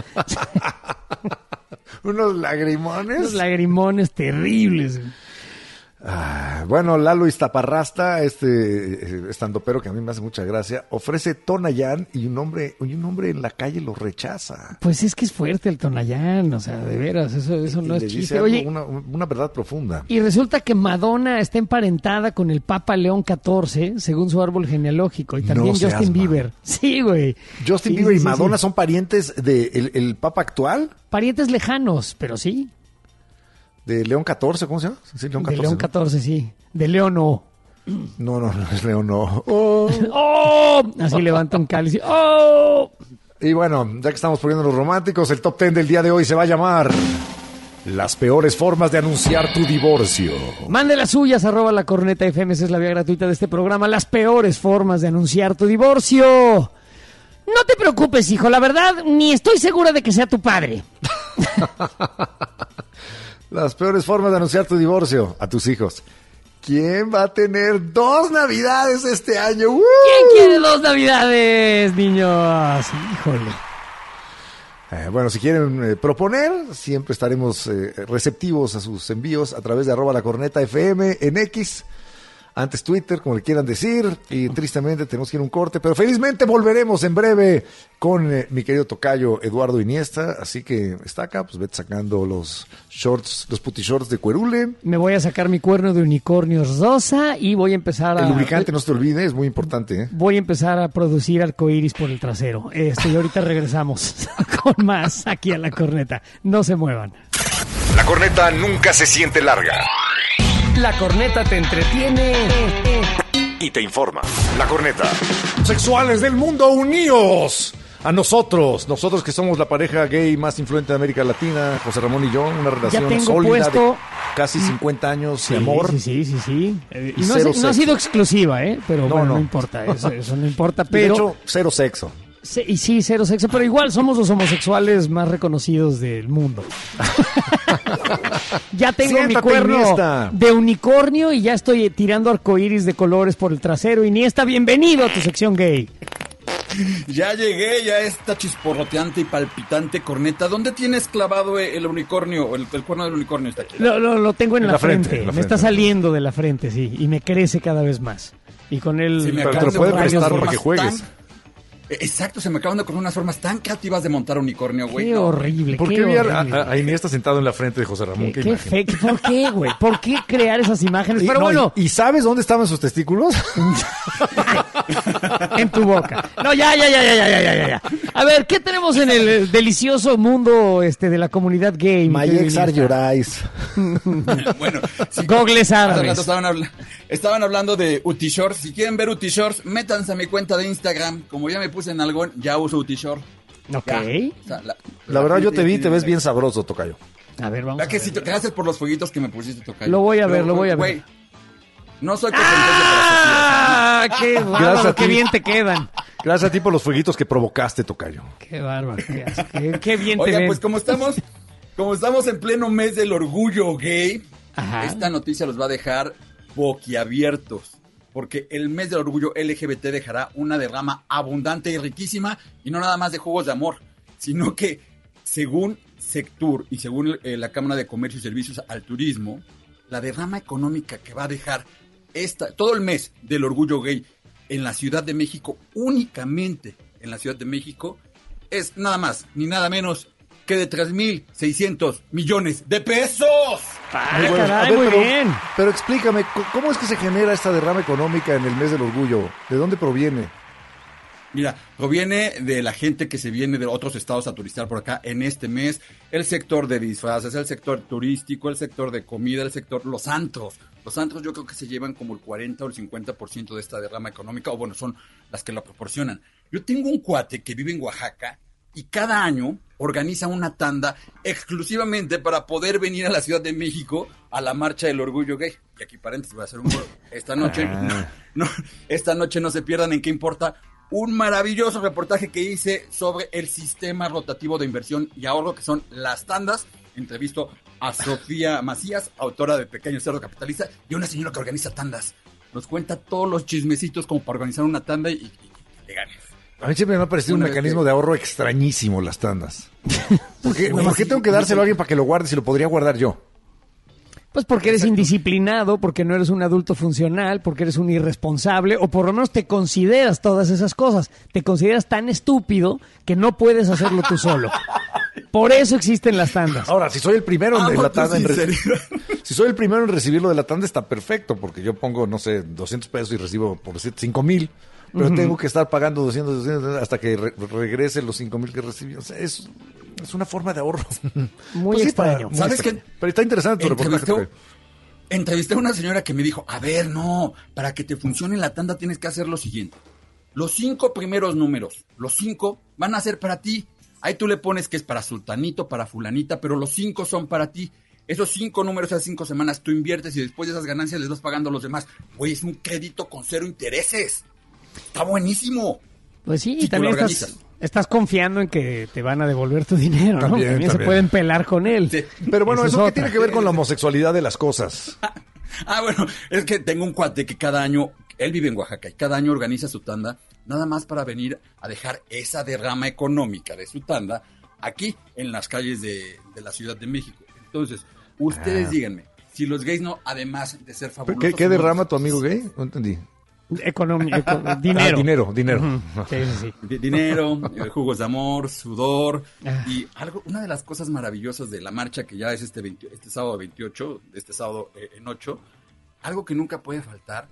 Unos lagrimones. Unos lagrimones terribles. Ah, bueno, Lalo Iztaparrasta, este estandopero que a mí me hace mucha gracia, ofrece Tonayán y un hombre, y un hombre en la calle lo rechaza. Pues es que es fuerte el Tonayán, o sea, de veras, eso, eso no es chiste. Oye, una, una verdad profunda. Y resulta que Madonna está emparentada con el Papa León catorce, según su árbol genealógico, y también no Justin Bieber. Man. Sí, güey. Justin sí, Bieber sí, y Madonna sí. son parientes del de el Papa actual. Parientes lejanos, pero sí. ¿De León catorce? ¿Cómo se llama? Sí, León catorce, de León catorce, ¿no? Sí. De León no. No, no, no es León no. Oh. ¡Oh! Así levanta un cáliz. ¡Oh! Y bueno, ya que estamos poniendo los románticos, el top ten del día de hoy se va a llamar Las peores formas de anunciar tu divorcio. Mande las suyas, arroba la corneta F M, esa es la vía gratuita de este programa. Las peores formas de anunciar tu divorcio. No te preocupes, hijo, la verdad, ni estoy segura de que sea tu padre. Las peores formas de anunciar tu divorcio a tus hijos. ¿Quién va a tener dos navidades este año? ¡Uh! ¿Quién quiere dos navidades, niños? Híjole. Eh, bueno, si quieren eh, proponer, siempre estaremos eh, receptivos a sus envíos a través de arroba la corneta F M en X. Antes Twitter, como le quieran decir, y tristemente tenemos que ir a un corte, pero felizmente volveremos en breve con eh, mi querido tocayo Eduardo Iniesta, así que está acá, pues vete sacando los shorts, los puti shorts de cuerule. Me voy a sacar mi cuerno de unicornio rosa y voy a empezar a... El lubricante, no se te olvide, es muy importante. ¿eh? Voy a empezar a producir arcoíris por el trasero. Este, y ahorita regresamos con más aquí a La Corneta. No se muevan. La corneta nunca se siente larga. La corneta te entretiene Y te informa. La corneta. Sexuales del mundo, unidos a nosotros, nosotros que somos la pareja gay más influente de América Latina, José Ramón y yo, una relación tengo sólida puesto... de casi cincuenta años sí, de amor. Sí, sí, sí, sí. Eh, y no, cero ha, no ha sido exclusiva, ¿eh? Pero no, bueno, no, no importa, eso, eso no importa. Pero, de hecho, cero sexo. Sí, y sí, cero sexo, pero igual somos los homosexuales más reconocidos del mundo. Ya tengo Siéntate, mi cuerno Iniesta. de unicornio y ya estoy tirando arcoíris de colores por el trasero. Iniesta, bienvenido a tu sección gay. Ya llegué, ya esta chisporroteante y palpitante corneta. ¿Dónde tienes clavado el unicornio? El, el cuerno del unicornio está aquí. Lo, lo, lo tengo en, en la, la, frente. frente. En la me frente. Está saliendo de la frente, sí, y me crece cada vez más. Y con él... Sí, pero te lo puede prestar para que juegues. Tan... Exacto, se me acaban de ocurrir unas formas tan creativas de montar unicornio, güey. Qué no. horrible, ¿Por qué, qué horrible. A, a Iniesta sentado en la frente de José Ramón? ¿Qué, qué fake? ¿Por qué, güey? ¿Por qué crear esas imágenes? Y, Pero no, bueno... ¿Y, ¿Y sabes dónde estaban sus testículos? En tu boca. No, ya, ya, ya, ya, ya, ya, ya, ya. A ver, ¿qué tenemos en el delicioso mundo este de la comunidad gay? My ex are your eyes. Bueno, sí, Gogles árabes. Estaban, habla estaban hablando de Utishorts. Si quieren ver Utishorts, métanse a mi cuenta de Instagram. Como ya me puse en algo, ya uso Utishort. Ok. Ya. O sea, la, la verdad, yo te vi y te ves bien sabroso, tocayo. A ver, vamos. A que si te, gracias por los fueguitos que me pusiste, tocayo. Lo voy a ver, Pero, lo voy a ver. Wey, no soy competencia para Sofía. ¡Ah! ¡Qué bárbaro! ¡Qué bien te quedan! Gracias a ti por los fueguitos que provocaste, tocayo. ¡Qué bárbaro! ¡Qué, qué, qué bien Oiga, te ven! Pues como estamos, como estamos en pleno mes del orgullo gay, Ajá. esta noticia los va a dejar boquiabiertos. Porque el mes del orgullo L G B T dejará una derrama abundante y riquísima, y no nada más de juegos de amor, sino que según Sectur y según eh, la Cámara de Comercio y Servicios al Turismo, la derrama económica que va a dejar esta, todo el mes del orgullo gay en la Ciudad de México, únicamente en la Ciudad de México, es nada más ni nada menos que de tres mil seiscientos millones de pesos. ¡Ay, bueno, caray, ver, muy pero, bien! Pero explícame, ¿cómo es que se genera esta derrama económica en el mes del orgullo? ¿De dónde proviene? Mira, proviene de la gente que se viene de otros estados a turistear por acá en este mes, el sector de disfraces, el sector turístico, el sector de comida, el sector, los antros. Los antros yo creo que se llevan como el cuarenta o el cincuenta por ciento de esta derrama económica, o bueno, son las que la proporcionan. Yo tengo un cuate que vive en Oaxaca y cada año organiza una tanda exclusivamente para poder venir a la Ciudad de México a la marcha del orgullo gay. Y aquí paréntesis, voy a hacer un gol. Esta noche, ah. no, no, esta noche no se pierdan en qué importa un maravilloso reportaje que hice sobre el sistema rotativo de inversión y ahorro, que son las tandas. Entrevisto a Sofía Macías, autora de Pequeño Cerdo Capitalista, y una señora que organiza tandas. Nos cuenta todos los chismecitos como para organizar una tanda y, y, y te ganes. A mí siempre me ha parecido una un mecanismo que... de ahorro extrañísimo las tandas. ¿Por qué, bueno, ¿por qué tengo que dárselo a alguien para que lo guarde si lo podría guardar yo? Pues porque eres Exacto. indisciplinado, porque no eres un adulto funcional, porque eres un irresponsable, o por lo menos te consideras todas esas cosas. Te consideras tan estúpido que no puedes hacerlo tú solo. Por eso existen las tandas. Ahora, si soy el primero ah, en la tanda, en re... si soy el primero en recibir lo de la tanda, está perfecto, porque yo pongo, no sé, doscientos pesos y recibo, por decir, cinco mil. Pero uh-huh. tengo que estar pagando doscientos, doscientos hasta que re regrese los cinco mil que recibí. O sea, es, es una forma de ahorro. Muy pues extraño. Sí, ¿Sabes qué? Pero está interesante tu reportaje. Entrevisté a una señora que me dijo, a ver, no, para que te funcione la tanda tienes que hacer lo siguiente. Los cinco primeros números, los cinco van a ser para ti. Ahí tú le pones que es para sultanito, para fulanita, pero los cinco son para ti. Esos cinco números, esas cinco semanas, tú inviertes y después de esas ganancias les vas pagando a los demás. Güey, es un crédito con cero intereses. Está buenísimo. Pues sí, y también estás, estás confiando en que te van a devolver tu dinero, ¿no? También, también, también se pueden pelar con él. Sí. Pero bueno, ¿eso, ¿eso qué tiene que ver con la homosexualidad de las cosas? Ah, bueno, es que tengo un cuate que cada año, él vive en Oaxaca y cada año organiza su tanda, nada más para venir a dejar esa derrama económica de su tanda aquí en las calles de, de la Ciudad de México. Entonces, ustedes ah. díganme, si los gays no, además de ser fabulosos... ¿Qué, qué derrama tu amigo gay? No entendí. Economía, eco, dinero. Ah, dinero, dinero. Uh-huh. Sí, sí, sí. Dinero, jugos de amor, sudor. Ah. Y algo, una de las cosas maravillosas de la marcha, que ya es este, veinte, este sábado veintiocho, este sábado eh, en ocho, algo que nunca puede faltar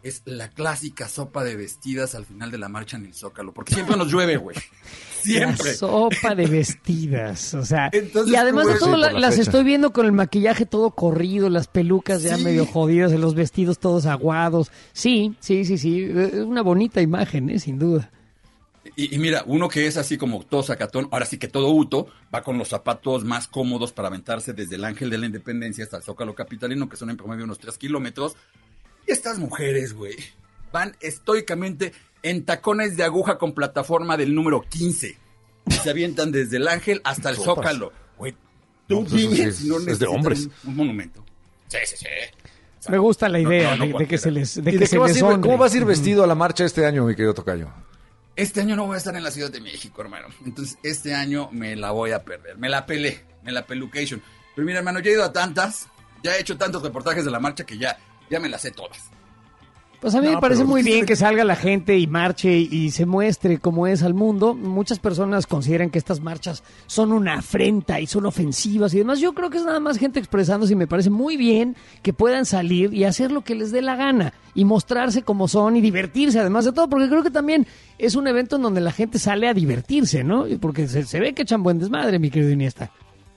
es la clásica sopa de vestidas al final de la marcha en el Zócalo, porque siempre nos llueve, güey. Siempre. La sopa de vestidas, o sea, Entonces, y además de sí, todo por la- la las fecha. estoy viendo con el maquillaje todo corrido, las pelucas ya Sí. medio jodidas, los vestidos todos aguados. Sí, sí, sí, sí, es una bonita imagen, ¿eh? Sin duda. Y, y mira, uno que es así como todo sacatón, ahora sí que todo uto, va con los zapatos más cómodos para aventarse desde el Ángel de la Independencia hasta el Zócalo Capitalino, que son en promedio unos tres kilómetros. Y estas mujeres, güey, van estoicamente en tacones de aguja con plataforma del número quince. Y se avientan desde el Ángel hasta el Sopas. Zócalo. Güey, tú No, pues eso sí dime es- si no es de necesitan hombres. Un, un monumento. Sí, sí, sí. O sea, Me gusta la no, idea no, no de- de, que cualquiera. se les, de ¿Y que de se qué vas a les ir- honre. ¿Cómo vas a ir vestido a la marcha este año, mi querido tocayo? Este año no voy a estar en la Ciudad de México, hermano. Entonces, este año me la voy a perder. Me la pelé, me la pelucation. Pero mira, hermano, ya he ido a tantas, ya he hecho tantos reportajes de la marcha que ya, ya me las sé todas. Pues a mí No, me parece pero- muy bien que salga la gente y marche y se muestre cómo es al mundo. Muchas personas consideran que estas marchas son una afrenta y son ofensivas y demás. Yo creo que es nada más gente expresándose y me parece muy bien que puedan salir y hacer lo que les dé la gana y mostrarse como son y divertirse además de todo, porque creo que también es un evento en donde la gente sale a divertirse, ¿no? Porque se, se ve que echan buen desmadre, mi querido Iniesta.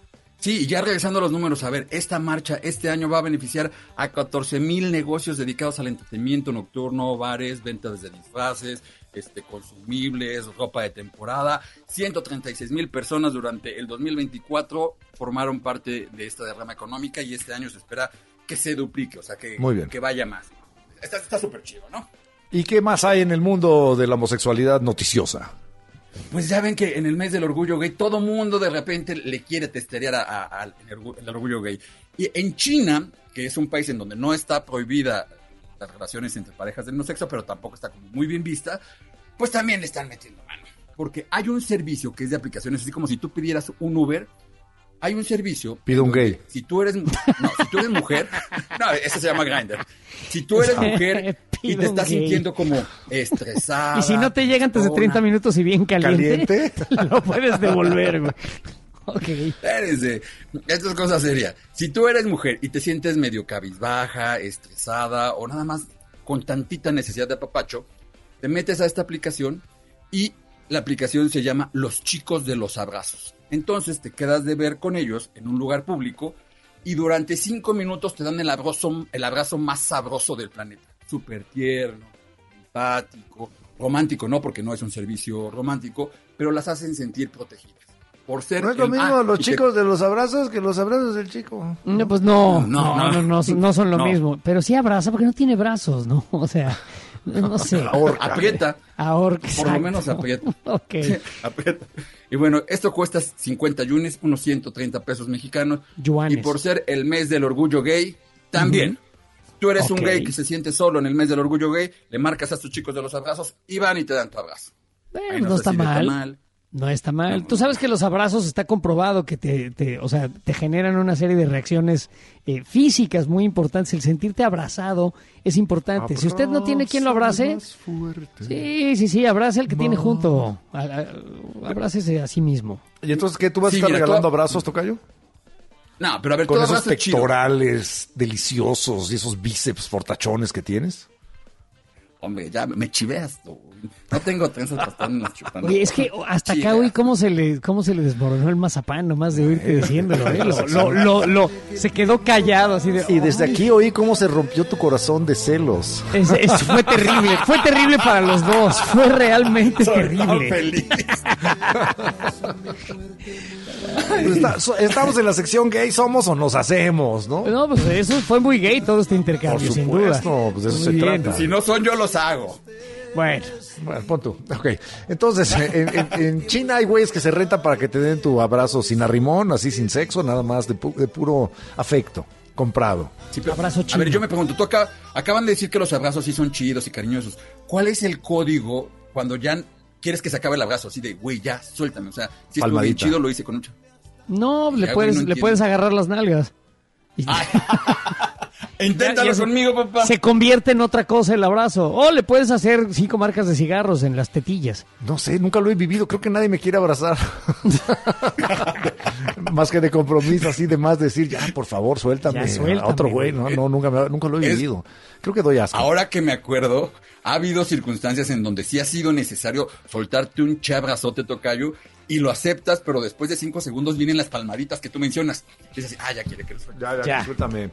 Sí, y ya regresando a los números, a ver, esta marcha este año va a beneficiar a catorce mil negocios dedicados al entretenimiento nocturno, bares, ventas de disfraces, este, consumibles, ropa de temporada. ciento treinta y seis mil personas durante el dos mil veinticuatro formaron parte de esta derrama económica y este año se espera que se duplique, o sea, que, Muy bien. que vaya más. Está súper chido, ¿no? ¿Y qué más hay en el mundo de la homosexualidad noticiosa? Pues ya ven que en el mes del orgullo gay todo mundo de repente le quiere testerear a- a- al el orgu- el orgullo gay. Y en China, que es un país en donde no está prohibida las relaciones entre parejas del mismo sexo, pero tampoco está como muy bien vista, pues también le están metiendo mano. Porque hay un servicio que es de aplicaciones, así como si tú pidieras un Uber, hay un servicio... Pido un donde gay. Si tú eres... No, si tú eres mujer... No, ese se llama Grindr. Si tú eres mujer y Pido te un estás gay. sintiendo como estresada... Y si no te llega antes de treinta tristona, minutos y bien caliente, ¿Caliente? lo puedes devolver, güey. Ok. Espérense, esto es cosa seria. Si tú eres mujer y te sientes medio cabizbaja, estresada o nada más con tantita necesidad de apapacho, te metes a esta aplicación y la aplicación se llama Los Chicos de los Abrazos. Entonces te quedas de ver con ellos en un lugar público y durante cinco minutos te dan el abrazo, el abrazo más sabroso del planeta. Súper tierno, empático, romántico, no, porque no es un servicio romántico, pero las hacen sentir protegidas. Por ser No es lo el- mismo ah, los y que- chicos de los abrazos que los abrazos del chico. No, pues no, no, No, no, no, no, no, no son lo no. mismo. Pero sí abraza porque no tiene brazos, ¿no? O sea, no sé. Ahorca. aprieta, Ahorca, por lo exacto. menos aprieta. Ok. Aprieta. Y bueno, esto cuesta cincuenta yuanes, unos ciento treinta pesos mexicanos. Yuanes. Y por ser el mes del orgullo gay, también. Tú eres Ok. un gay que se siente solo en el mes del orgullo gay, le marcas a tus chicos de los abrazos y van y te dan tu abrazo. Bueno, Ay, no, sé está si de mal. tamal. No está mal. Tú sabes que los abrazos está comprobado que te, te, o sea, te generan una serie de reacciones eh, físicas muy importantes. El sentirte abrazado es importante. Si usted no tiene quien lo abrace, sí, sí, sí, abrace al que tiene junto. A- a- Abrácese a sí mismo. ¿Y entonces qué? ¿Tú vas Sí, a estar mira, regalando tú- abrazos, tocayo? No, pero a ver, Con todo esos abrazo es chido. pectorales deliciosos y esos bíceps fortachones que tienes. Hombre, ya me chiveas tú. No tengo trenzas para estarnos chupando. Oye, es que hasta acá, Chiveas. güey, ¿cómo se le, cómo se le desmoronó el mazapán nomás de oírte diciéndolo? ¿Eh? Lo, lo, lo, lo- se quedó callado así de... Y desde "Ay". aquí oí cómo se rompió tu corazón de celos. Es- es- fue terrible, fue terrible para los dos, fue realmente Soy tan terrible. feliz. Está- so- estamos en la sección gay, somos o nos hacemos, ¿no? No, pues eso fue muy gay todo este Por intercambio, sin duda. supuesto, pues de eso Muy se bien. trata. Si no son, yo los hago. Bueno, Bueno, pon tú. Ok. Entonces, en, en- en China hay güeyes que se rentan para que te den tu abrazo sin arrimón, así sin sexo, nada más, de, pu- de puro afecto, comprado. Sí, pero- Abrazo A chino. ver, yo me pregunto, tú acá, acaban de decir que los abrazos sí son chidos y cariñosos. ¿Cuál es el código cuando ya quieres que se acabe el abrazo? Así de, güey, ya, suéltame. O sea, si estuvo bien Palmadita. chido, lo hice con mucho. no, le Ya, puedes, güey, no le entiendo. puedes agarrar las nalgas. Y- Inténtalo Ya- ya se- conmigo, papá. Se convierte en otra cosa el abrazo. O le puedes hacer cinco marcas de cigarros en las tetillas. No sé, nunca lo he vivido. Creo que nadie me quiere abrazar. Más que de compromiso, así de más decir, ya, por favor, suéltame, Ya, suéltame, a otro güey. No, no, nunca, me- nunca lo he Es- vivido. Creo que doy asco. Ahora que me acuerdo, ha habido circunstancias en donde sí ha sido necesario soltarte un che abrazote, tocayo, y lo aceptas, pero después de cinco segundos vienen las palmaditas que tú mencionas. Y dices, ah, ya quiere que lo suelte. Ya, ya, Ya. suéltame.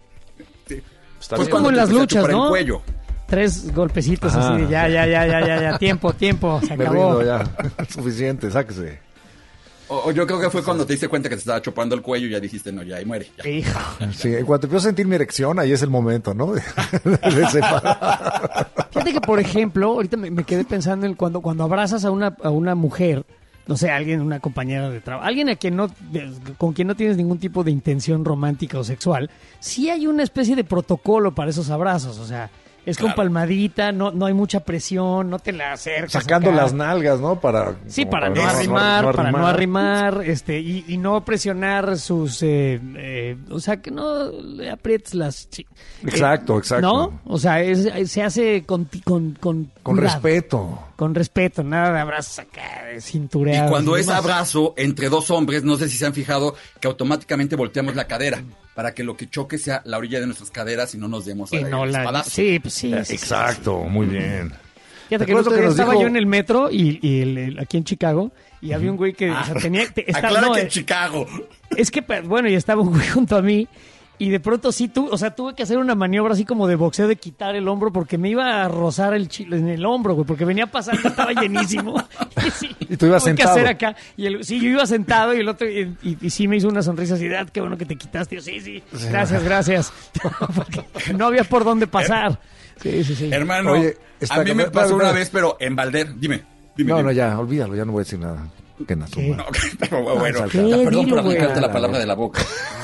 Sí. Está Pues bien. como en te las empieza a luchas, chupar ¿no? el cuello. Tres golpecitos Ajá. así de ya, ya, ya, ya, ya, ya, tiempo, tiempo, se Me acabó. rindo ya. Suficiente, sáquese. O, o yo creo que fue cuando te diste cuenta que te estaba chupando el cuello y ya dijiste, no, ya, ahí muere. Ya. Hijo. Sí, en cuanto empiezo a sentir mi erección, ahí es el momento, ¿no? De, de separar. Fíjate que, por ejemplo, ahorita me, me quedé pensando en cuando, cuando abrazas a una, a una mujer, no sé, alguien, una compañera de trabajo, alguien a quien no, de- con quien no tienes ningún tipo de intención romántica o sexual, sí hay una especie de protocolo para esos abrazos, o sea, es con Claro. palmadita, no, no hay mucha presión, no te la acercas. Sacando acá. las nalgas, ¿no? Para, Sí, como para no arrimar, para no arrimar, este, y, y no presionar sus, eh, eh, o sea, que no le aprietes las... chi- Exacto, eh, exacto. ¿No? O sea, es- se hace con, ti- con, con, Con cuidado, respeto. Con respeto, nada de abrazos acá, de cintureados. Y cuando y es demás. abrazo entre dos hombres, no sé si se han fijado que automáticamente volteamos la cadera para que lo que choque sea la orilla de nuestras caderas y no nos demos Y el no la... espadazo. Sí, pues sí. sí, sí, Exacto, muy bien. Fíjate ¿Te que el acuerdas otro lo que día nos estaba dijo? yo en el metro y, y el- el- aquí en Chicago y había un güey que o sea, tenía... te- estaba- Aclara no, que eh, en Chicago. Es que, pe- bueno, y estaba un güey junto a mí y de pronto sí, tu, o sea, tuve que hacer una maniobra así como de boxeo de quitar el hombro porque me iba a rozar el chile en el hombro, güey, porque venía pasando, estaba llenísimo. Y, sí, Y tú ibas tuve que sentado. hacer acá. Y el- sí, yo iba sentado y el otro, y, y- y sí me hizo una sonrisa así, "Ah, qué bueno que te quitaste". Yo, sí, sí, gracias, gracias. Porque no había por dónde pasar. Sí, sí, sí. Hermano, Oye, está- a mí me espérame, pasó una espérame. vez, pero en Valder. Dime, dime. No, dime. no, ya, olvídalo, ya no voy a decir nada. Que no, ¿Qué? No, pero bueno, ¿Qué? ya, perdón Dilo, por güey. arrancarte la palabra de la boca.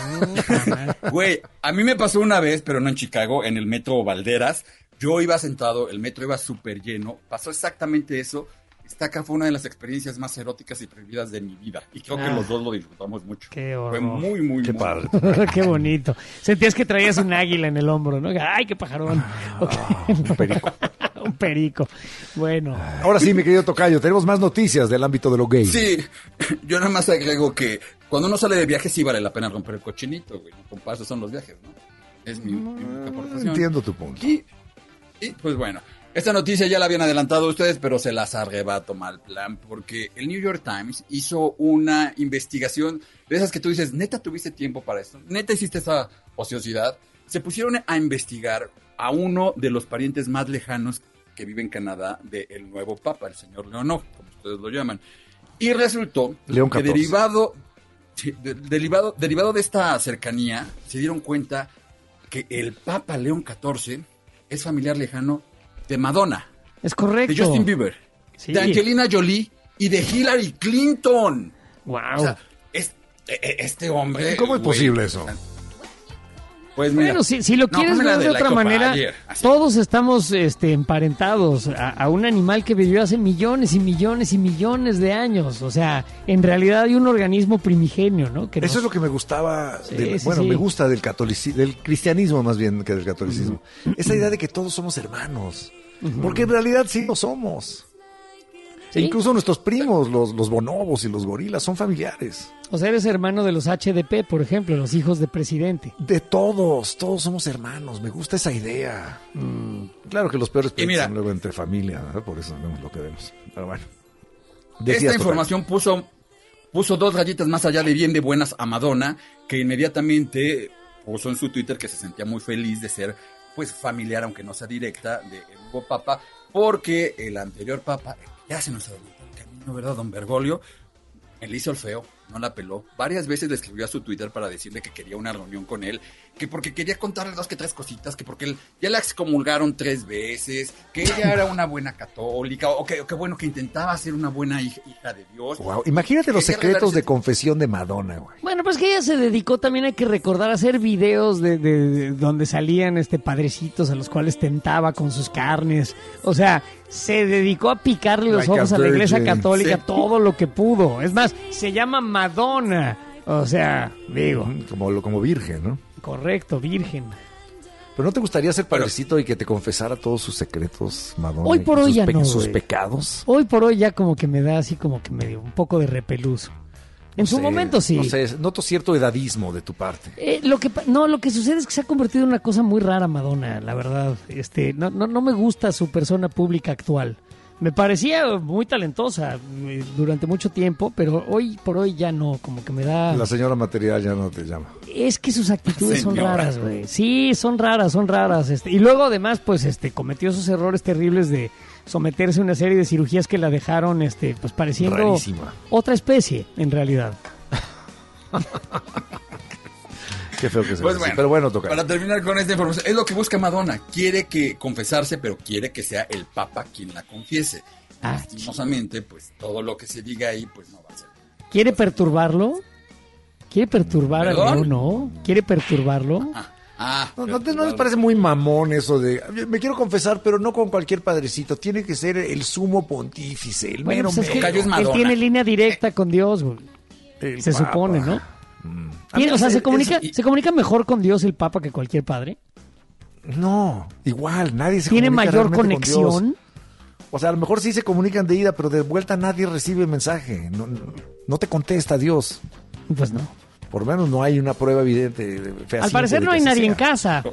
Güey, a mí me pasó una vez, pero no en Chicago, en el metro Valderas. Yo iba sentado, el metro iba súper lleno. Pasó exactamente eso. Esta acá fue una de las experiencias más eróticas y prohibidas de mi vida. Y creo que Ah. los dos lo disfrutamos mucho. Qué horror. Fue muy, muy, Qué muy padre. Qué bonito. Sentías que traías un águila en el hombro, ¿no? ¡Ay, qué pajarón! Ok. Un perico. Un perico. Bueno. Ahora sí, mi querido Tocayo, tenemos más noticias del ámbito de lo gay. Sí, yo nada más agrego que cuando uno sale de viaje sí vale la pena romper el cochinito, güey. Con pasos son los viajes, ¿no? Es mi, mi única aportación. Entiendo tu punto. Y, y, pues bueno, esta noticia ya la habían adelantado ustedes, pero se las arrebato mal plan, porque el New York Times hizo una investigación de esas que tú dices, neta tuviste tiempo para esto, neta hiciste esa ociosidad. Se pusieron a investigar a uno de los parientes más lejanos que vive en Canadá del nuevo Papa, el señor Leonor, como ustedes lo llaman. Y resultó León que catorce. derivado, sí, de- derivado, derivado de esta cercanía, se dieron cuenta que el Papa León catorce es familiar lejano de Madonna, Es correcto. de Justin Bieber, Sí. de Angelina Jolie y de Hillary Clinton. Wow. O sea, es, e- e- este hombre... ¿Cómo es güey, posible eso? Pues mira, Bueno, si, si lo no, quieres ponme la ver de de otra Like a manera, Fire, así. todos estamos este, emparentados a, a un animal que vivió hace millones y millones y millones de años. O sea, en realidad hay un organismo primigenio, ¿no? Que Eso nos- es lo que me gustaba, Sí, del- sí, bueno, sí. me gusta del catolicismo, del cristianismo más bien que del catolicismo. Esa idea de que todos somos hermanos, porque en realidad sí lo somos. ¿Sí? E incluso nuestros primos, los, los bonobos y los gorilas, son familiares. O sea, eres hermano de los H D P, por ejemplo, los hijos de presidente. De todos, todos somos hermanos, me gusta esa idea. Mm, claro que los peores Y pleitos mira- son luego entre familia, ¿verdad? Por eso vemos lo que vemos. Pero bueno. Esta Decías, Tocayo. información puso, puso dos rayitas más allá de bien de buenas a Madonna, que inmediatamente puso en su Twitter que se sentía muy feliz de ser pues familiar, aunque no sea directa, del nuevo Papa, porque el anterior Papa, ya se nos adelantó el camino, ¿verdad, don Bergoglio? Él hizo el feo, no la peló. Varias veces le escribió a su Twitter para decirle que quería una reunión con él, que porque quería contarle dos que tres cositas, que porque él, ya la excomulgaron tres veces, que ella era una buena católica, o que, o que bueno, que intentaba ser una buena hija, hija de Dios. Wow, imagínate los Quería secretos revelarse- de confesión de Madonna, güey. Bueno, pues que ella se dedicó también, hay que recordar, a hacer videos de, de- de donde salían este padrecitos a los cuales tentaba con sus carnes. O sea, se dedicó a picarle los Like a ojos a la iglesia virgin. católica Sí. todo lo que pudo. Es más, se llama Madonna. O sea, digo, Como, lo- como virgen, ¿no? correcto, virgen. Pero ¿no te gustaría ser padrecito y que te confesara todos sus secretos, Madonna? Hoy por y hoy sus ya pe- no, sus güey. pecados. Hoy por hoy ya como que me da así como que me dio un poco de repelús. En su sé, momento sí. No sé, noto cierto edadismo de tu parte. Eh, lo que pa- no, lo que sucede es que se ha convertido en una cosa muy rara, Madonna, la verdad. Este, no, no, no me gusta su persona pública actual. Me parecía muy talentosa eh, durante mucho tiempo, pero hoy por hoy ya no, como que me da... La señora material ya no te llama. Es que sus actitudes son Señora. raras, güey. Sí, son raras, son raras. Este, y luego además, pues, este, cometió esos errores terribles de someterse a una serie de cirugías que la dejaron, este, pues, pareciendo Rarísima. otra especie, en realidad. Qué feo que se Pues ve así. bueno, Pero bueno, toca. Para terminar con esta información, es lo que busca Madonna. Quiere que confesarse, pero quiere que sea el Papa quien la confiese. Ah, Lastimosamente, pues todo lo que se diga ahí, pues no va a ser. ¿Quiere perturbarlo? ¿Quiere perturbar a ¿Perdón? Leo? No. ¿Quiere perturbarlo? Ah, ¿No, no, te- no les parece muy mamón eso de... Me quiero confesar, pero no con cualquier padrecito. Tiene que ser el sumo pontífice, el Bueno, mero pues es que mero. Tocayo es él Madonna. tiene línea directa con Dios, güey. El Se Papa. supone, ¿no? Mm. Tiene- o sea, Es- ¿se comunica, es- ¿se comunica mejor con Dios el Papa que cualquier padre? No, igual, nadie se ¿Tiene comunica mayor realmente con Dios. conexión? O sea, a lo mejor sí se comunican de ida, pero de vuelta nadie recibe mensaje. No, no, no te contesta Dios. Pues no. Por lo menos no hay una prueba evidente. de- fehaciente Al parecer de no que hay así nadie sea. en casa.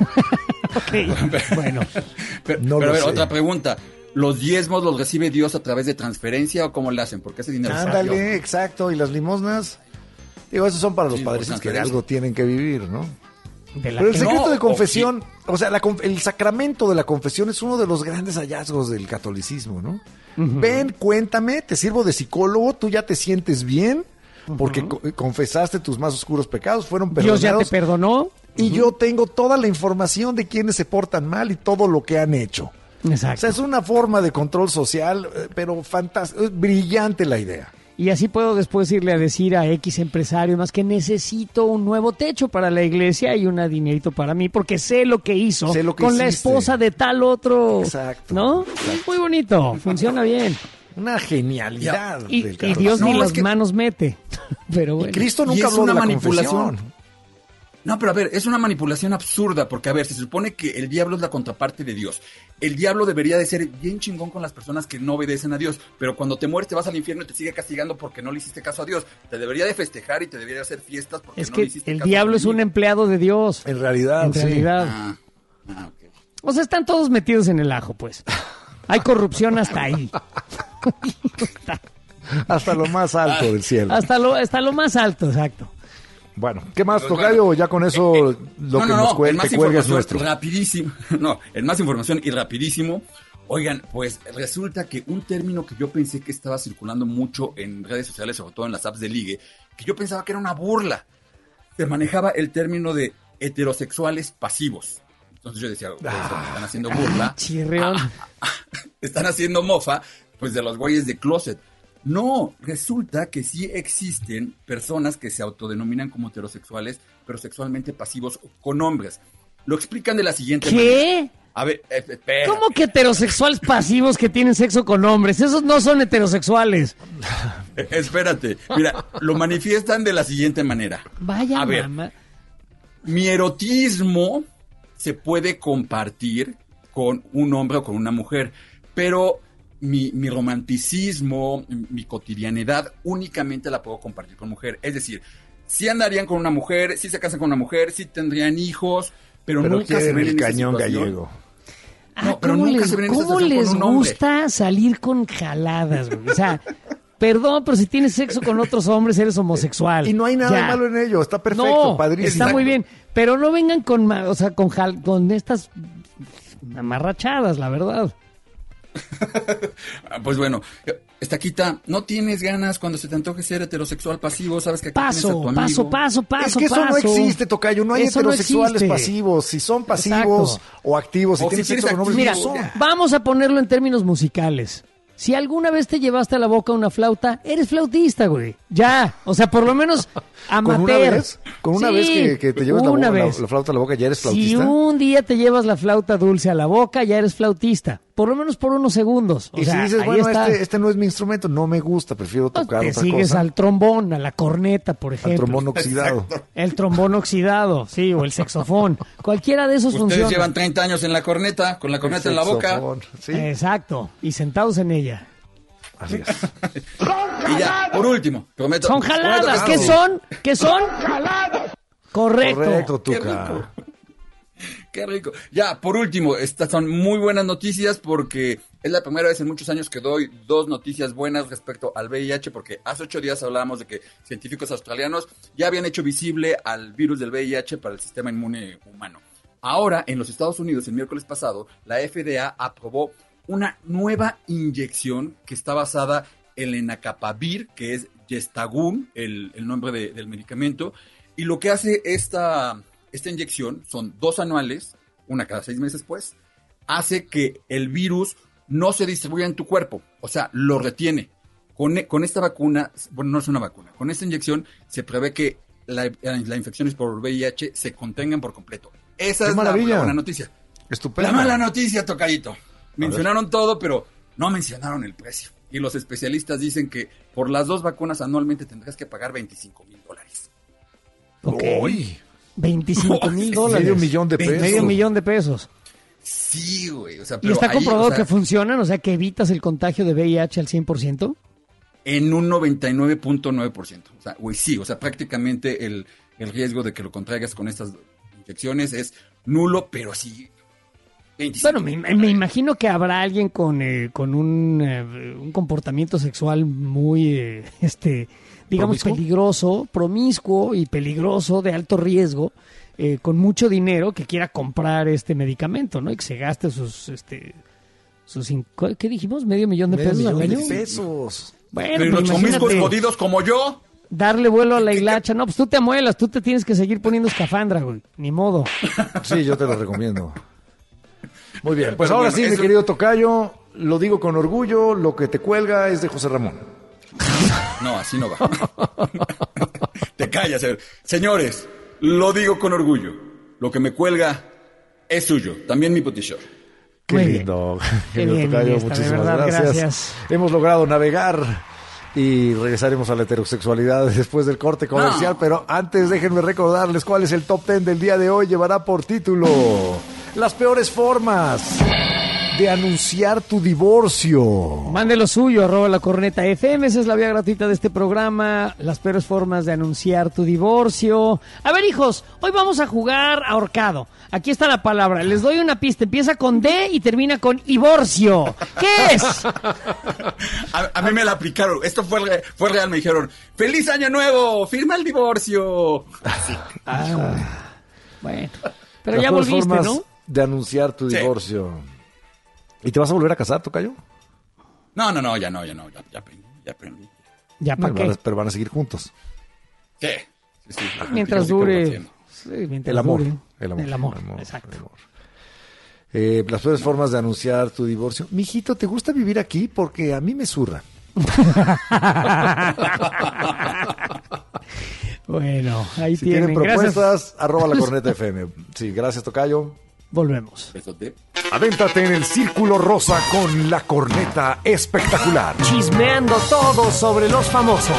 Ok, bueno. Pero, No pero lo a ver, sé. otra pregunta. ¿Los diezmos los recibe Dios a través de transferencia o cómo le hacen? Porque ese dinero es Ándale, sabio. exacto. Y las limosnas, digo, esos son para los Sí, padrecitos por que de transferencia. algo tienen que vivir, ¿no? De la Pero el que- secreto No, de o confesión, o sea, la conf- el sacramento de la confesión es uno de los grandes hallazgos del catolicismo, ¿no? Ven, cuéntame, te sirvo de psicólogo, tú ya te sientes bien, porque co- confesaste tus más oscuros pecados, fueron Dios ya te perdonados. perdonó. Y yo tengo toda la información de quienes se portan mal y todo lo que han hecho. O Exacto. sea, es una forma de control social, eh, pero fantástica, es brillante la idea. Y así puedo después irle a decir a X empresario más que necesito un nuevo techo para la iglesia y un dinerito para mí porque sé lo que hizo Sé lo que con la hiciste. esposa de tal otro. Exacto. ¿No? Muy bonito, funciona bien. Una genialidad Y, del y catolicismo. Dios ni No, es las que- manos mete. Pero bueno. Y Cristo Y nunca es habló una de la manipulación. confesión. No, pero a ver, es una manipulación absurda, porque a ver, se supone que el diablo es la contraparte de Dios. El diablo debería de ser bien chingón con las personas que no obedecen a Dios, pero cuando te mueres te vas al infierno y te sigue castigando porque no le hiciste caso a Dios. Te debería de festejar y te debería de hacer fiestas porque Es no que le hiciste el caso diablo a es un mí. empleado de Dios. En realidad, En sí. realidad. Ah, ah, ok. O sea, están todos metidos en el ajo, pues. Hay corrupción hasta ahí. Hasta lo más alto del cielo. Hasta lo, hasta lo más alto, exacto. Bueno, ¿qué más, Pues Tocayo? bueno. Ya con eso lo no, que no, nos no, cuel- en más te cuelga es información nuestro. rapidísimo. No, en más información y rapidísimo. Oigan, pues resulta que un término que yo pensé que estaba circulando mucho en redes sociales, sobre todo en las apps de ligue, que yo pensaba que era una burla. Se manejaba el término de heterosexuales pasivos. Entonces yo decía, pues, están haciendo burla. Chirreón. Están haciendo mofa, pues, de los güeyes de closet. No, resulta que sí existen personas que se autodenominan como heterosexuales, pero sexualmente pasivos con hombres. Lo explican de la siguiente manera. ¿Qué? A ver, eh, espera. ¿Cómo que heterosexuales pasivos que tienen sexo con hombres? Esos no son heterosexuales. Eh, Espérate, mira, lo manifiestan de la siguiente manera. Vaya A ver, mamá. mi erotismo se puede compartir con un hombre o con una mujer, pero mi, mi romanticismo, mi cotidianidad, únicamente la puedo compartir con mujer. Es decir, sí andarían con una mujer, sí se casan con una mujer, sí tendrían hijos, pero, Pero nunca se quieren ven el en esa cañón situación. gallego. Ah, No, pero ¿cómo nunca les, se ven en esa cómo situación les con un hombre. gusta salir con jaladas, güey? O sea, perdón, pero si tienes sexo con otros hombres eres homosexual. Y no hay nada Ya. de malo en ello, está perfecto, No, padrísimo. está muy bien, pero no vengan con, ma- o sea, con, jal- con estas amarrachadas, la verdad. Ah, Pues bueno, Estaquita, ¿no tienes ganas cuando se te antoje ser heterosexual pasivo? Sabes que aquí tienes a Paso, tu amigo. paso, paso, paso, Es que eso no paso. existe, Tocayo. No hay Eso no heterosexuales existe. pasivos. Si son pasivos Exacto. o activos, si O tienen si sexo quieres con hombres, Mira, no son. vamos a ponerlo en términos musicales. Si alguna vez te llevaste a la boca una flauta, eres flautista, güey. Ya, o sea, por lo menos amateur. ¿Con una vez? ¿Con una Sí, vez que, que te llevas la, una boca- la- vez. la flauta a la boca ya eres Si flautista? un día te llevas la flauta dulce a la boca, ya eres flautista. Por lo menos por unos segundos. O Y sea, si dices, ahí bueno, está. este, este no es mi instrumento, no me gusta, prefiero Pues tocar te otra sigues cosa. al trombón, a la corneta, por Al ejemplo. trombón oxidado. El trombón oxidado, sí, o el saxofón. Cualquiera de esos Ustedes funciona. llevan treinta años en la corneta, con la corneta en la boca. Saxofón, sí. Exacto, y sentados en ella. Así es. Y ya, por último, prometo. Son jaladas. ¿Qué son? ¿Qué son? Jaladas. Correcto. Correcto, Qué Tuca. rico. Qué rico. Ya, por último, estas son muy buenas noticias porque es la primera vez en muchos años que doy dos noticias buenas respecto al V I H, porque hace ocho días hablábamos de que científicos australianos ya habían hecho visible al virus del V I H para el sistema inmune humano. Ahora, en los Estados Unidos, el miércoles pasado, la F D A aprobó una nueva inyección que está basada en el lenacapavir, que es Gestagun, el, el nombre de, del medicamento, y lo que hace esta... Esta inyección, son dos anuales, una cada seis meses pues, hace que el virus no se distribuya en tu cuerpo, o sea, lo retiene. Con, con esta vacuna, bueno, no es una vacuna, con esta inyección se prevé que las la infecciones por V I H se contengan por completo. Esa ¡Qué es maravilla! La, la buena noticia. Estupendo. La mala noticia, tocayito. Mencionaron todo, pero no mencionaron el precio. Y los especialistas dicen que por las dos vacunas anualmente tendrás que pagar veinticinco mil dólares. Ok. Uy. veinticinco mil dólares. Medio millón de pesos. Medio millón de pesos. Sí, güey. O sea, ¿Y pero está ahí, comprobado o sea, que funcionan? O sea, que evitas el contagio de V I H al cien por ciento. En un noventa y nueve punto nueve por ciento. O sea, güey, sí. O sea, prácticamente el, el riesgo de que lo contraigas con estas infecciones es nulo, pero sí. veinticinco Bueno, me, me imagino que habrá alguien con, eh, con un, eh, un comportamiento sexual muy, eh, este, digamos, ¿Promiscuo? peligroso, promiscuo y peligroso, de alto riesgo, eh, con mucho dinero, que quiera comprar este medicamento, ¿no? Y que se gaste sus, este, sus, cinco- ¿qué dijimos? ¿Medio millón de Medio pesos al millón año? de pesos. Bueno, Pero pues los promiscuos imagínate, jodidos como yo. darle vuelo a la hilacha. No, pues tú te amuelas, tú te tienes que seguir poniendo escafandra, güey. Ni modo. Sí, yo te lo recomiendo. Muy bien, pues Pero ahora bueno, sí, mi eso- querido tocayo, lo digo con orgullo, lo que te cuelga es de José Ramón. No, así no va. Te callas. a ver. Señores, lo digo con orgullo. Lo que me cuelga es suyo. También mi putishow. Qué Muy lindo. Qué Querido bien, tocayo, Iniesta, de muchísimas verdad, gracias. gracias. Hemos logrado navegar y regresaremos a la heterosexualidad después del corte comercial, No. pero antes déjenme recordarles cuál es el top ten del día de hoy. Llevará por título las peores formas de anunciar tu divorcio. Mande lo suyo, arroba la corneta F M, esa es la vía gratuita de este programa, las peores formas de anunciar tu divorcio. A ver, hijos, hoy vamos a jugar ahorcado. Aquí está la palabra, les doy una pista, empieza con D y termina con divorcio. ¿Qué es? A, a mí me la aplicaron. Esto fue, re- fue real. Me dijeron, ¡Feliz Año Nuevo! ¡Firma el divorcio! Así. Ah, bueno, pero Las ya peores volviste, formas ¿no? de anunciar tu Sí. divorcio. ¿Y te vas a volver a casar, tocayo? No, no, no, ya no, ya no. Ya, ya aprendí, ya aprendí. Ya, ¿para Bueno, van qué? a- pero van a seguir juntos. Sí. Sí, sí. Mientras Sigo dure. conociendo. Sí, mientras El amor, dure. el amor, El amor, el amor, exacto. el amor. Eh, las peores formas de anunciar tu divorcio. Mijito, ¿te gusta vivir aquí? Porque a mí me zurra. Bueno, ahí Si tienen. tienen Gracias. propuestas, arroba la corneta F M. Sí, gracias, tocayo. Volvemos. Besote. Adéntrate en el círculo rosa con la corneta espectacular. Chismeando todo sobre los famosos.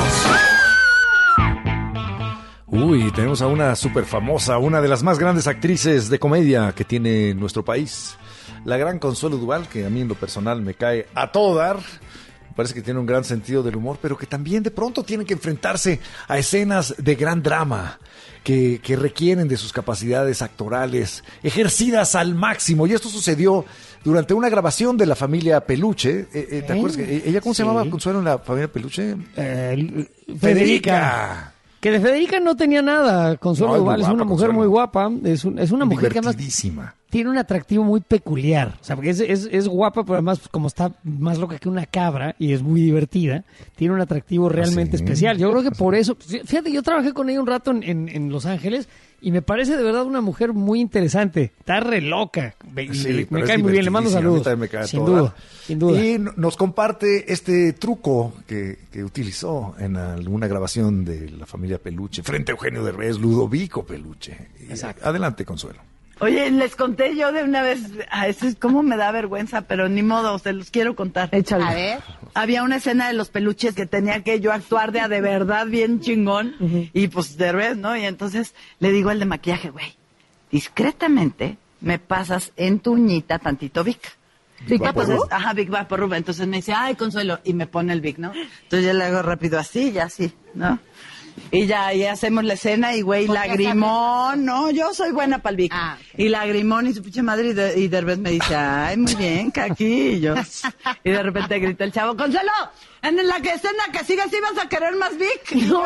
Uy, tenemos a una súper famosa, una de las más grandes actrices de comedia que tiene nuestro país. La gran Consuelo Duval, que a mí en lo personal me cae a todo dar. Me parece que tiene un gran sentido del humor, pero que también de pronto tiene que enfrentarse a escenas de gran drama que, que requieren de sus capacidades actorales ejercidas al máximo. Y esto sucedió durante una grabación de La Familia Peluche. Eh, eh, ¿Te ¿Eh? acuerdas? que- ¿Ella cómo se Sí. llamaba Consuelo en La Familia Peluche? Eh, Federica. Federica. Que de Federica no tenía nada. Consuelo No, es muy Duval es guapa, una mujer Consuelo. muy guapa. Es, un- es una mujer que además Divertidísima. tiene un atractivo muy peculiar. O sea, porque es, es, es guapa, pero además, como está más loca que una cabra y es muy divertida, tiene un atractivo realmente sí? especial. Yo creo que por eso. Fíjate, yo trabajé con ella un rato en, en, en Los Ángeles y me parece de verdad una mujer muy interesante. Está re loca. Me, Sí, me pero cae es muy bien. Le mando divertidísima, a mí saludos. también me cae a Sin todo duda, dar. sin duda. Y n- nos comparte este truco que, que utilizó en alguna grabación de La Familia Peluche frente a Eugenio Derbez, Ludovico Peluche. Y Exacto. Adelante, Consuelo. Oye, les conté yo de una vez, a eso es como me da vergüenza, pero ni modo, se los quiero contar. Échale. A ver. Había una escena de los peluches que tenía que yo actuar de a de verdad bien chingón, y pues Derbez, ¿no? Y entonces le digo al de maquillaje, güey, discretamente me pasas en tu uñita tantito Vic. Big entonces, ajá, Big Vaporub. Entonces me dice, ay, Consuelo, y me pone el Big, ¿no? Entonces yo le hago rápido así, y así, ¿no? Y ya, y hacemos la escena, y güey, lagrimón, no, yo soy buena para el Big. Ah, okay. Y lagrimón, y su pinche madre, y, de, y Derbez me dice, ay, muy bien, Caqui, y yo. Y de repente grita el chavo, Consuelo, en la que escena que sigas ibas a querer más Big. No,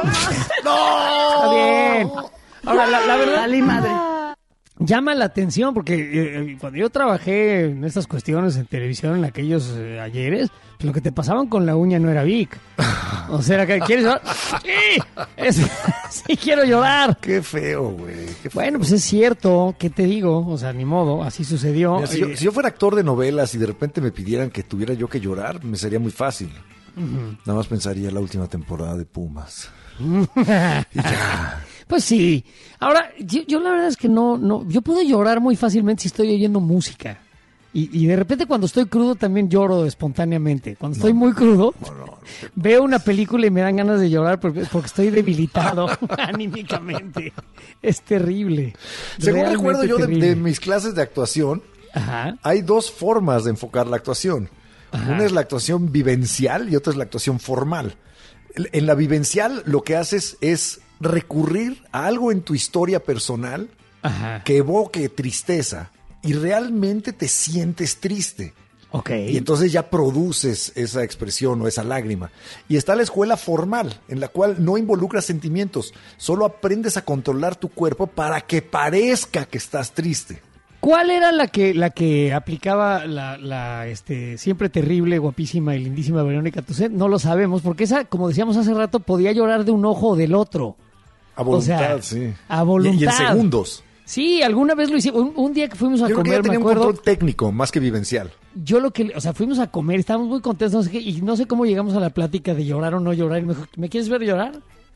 no. Está bien. Ahora, la, la verdad. Dale, madre. Llama la atención porque eh, cuando yo trabajé en estas cuestiones en televisión en aquellos eh, ayeres, pues lo que te pasaban con la uña no era Vic. O sea, que ¿quieres llorar? Sí, es, sí quiero llorar. Qué feo, güey. Bueno, pues es cierto, ¿qué te digo? O sea, ni modo, así sucedió. Mira, si, eh, yo, si yo fuera actor de novelas y de repente me pidieran que tuviera yo que llorar, me sería muy fácil. Uh-huh. Nada más pensaría en la última temporada de Pumas. Y ya. Pues sí. Ahora, yo, yo la verdad es que no, no, yo puedo llorar muy fácilmente si estoy oyendo música. Y, y de repente cuando estoy crudo también lloro espontáneamente. Cuando estoy no, muy crudo, no, no, no. veo una película y me dan ganas de llorar porque, porque estoy debilitado anímicamente. Es terrible. Según recuerdo yo de, de mis clases de actuación, Ajá. hay dos formas de enfocar la actuación. Ajá. Una es la actuación vivencial y otra es la actuación formal. En la vivencial lo que haces es recurrir a algo en tu historia personal Ajá. que evoque tristeza y realmente te sientes triste. Okay. Y entonces ya produces esa expresión o esa lágrima. Y está la escuela formal, en la cual no involucras sentimientos, solo aprendes a controlar tu cuerpo para que parezca que estás triste. ¿Cuál era la que la que aplicaba la, la este siempre terrible, guapísima y lindísima Verónica Tucent? No lo sabemos, porque esa, como decíamos hace rato, podía llorar de un ojo o del otro. A voluntad, o sea, sí. A voluntad. Y, y en segundos. Sí, alguna vez lo hicimos. Un, un día que fuimos a Yo comer, creo que ya tenía me acuerdo. un control técnico, más que vivencial. Yo lo que, o sea, fuimos a comer, estábamos muy contentos, no sé qué, y no sé cómo llegamos a la plática de llorar o no llorar. Y me dijo, ¿me quieres ver llorar?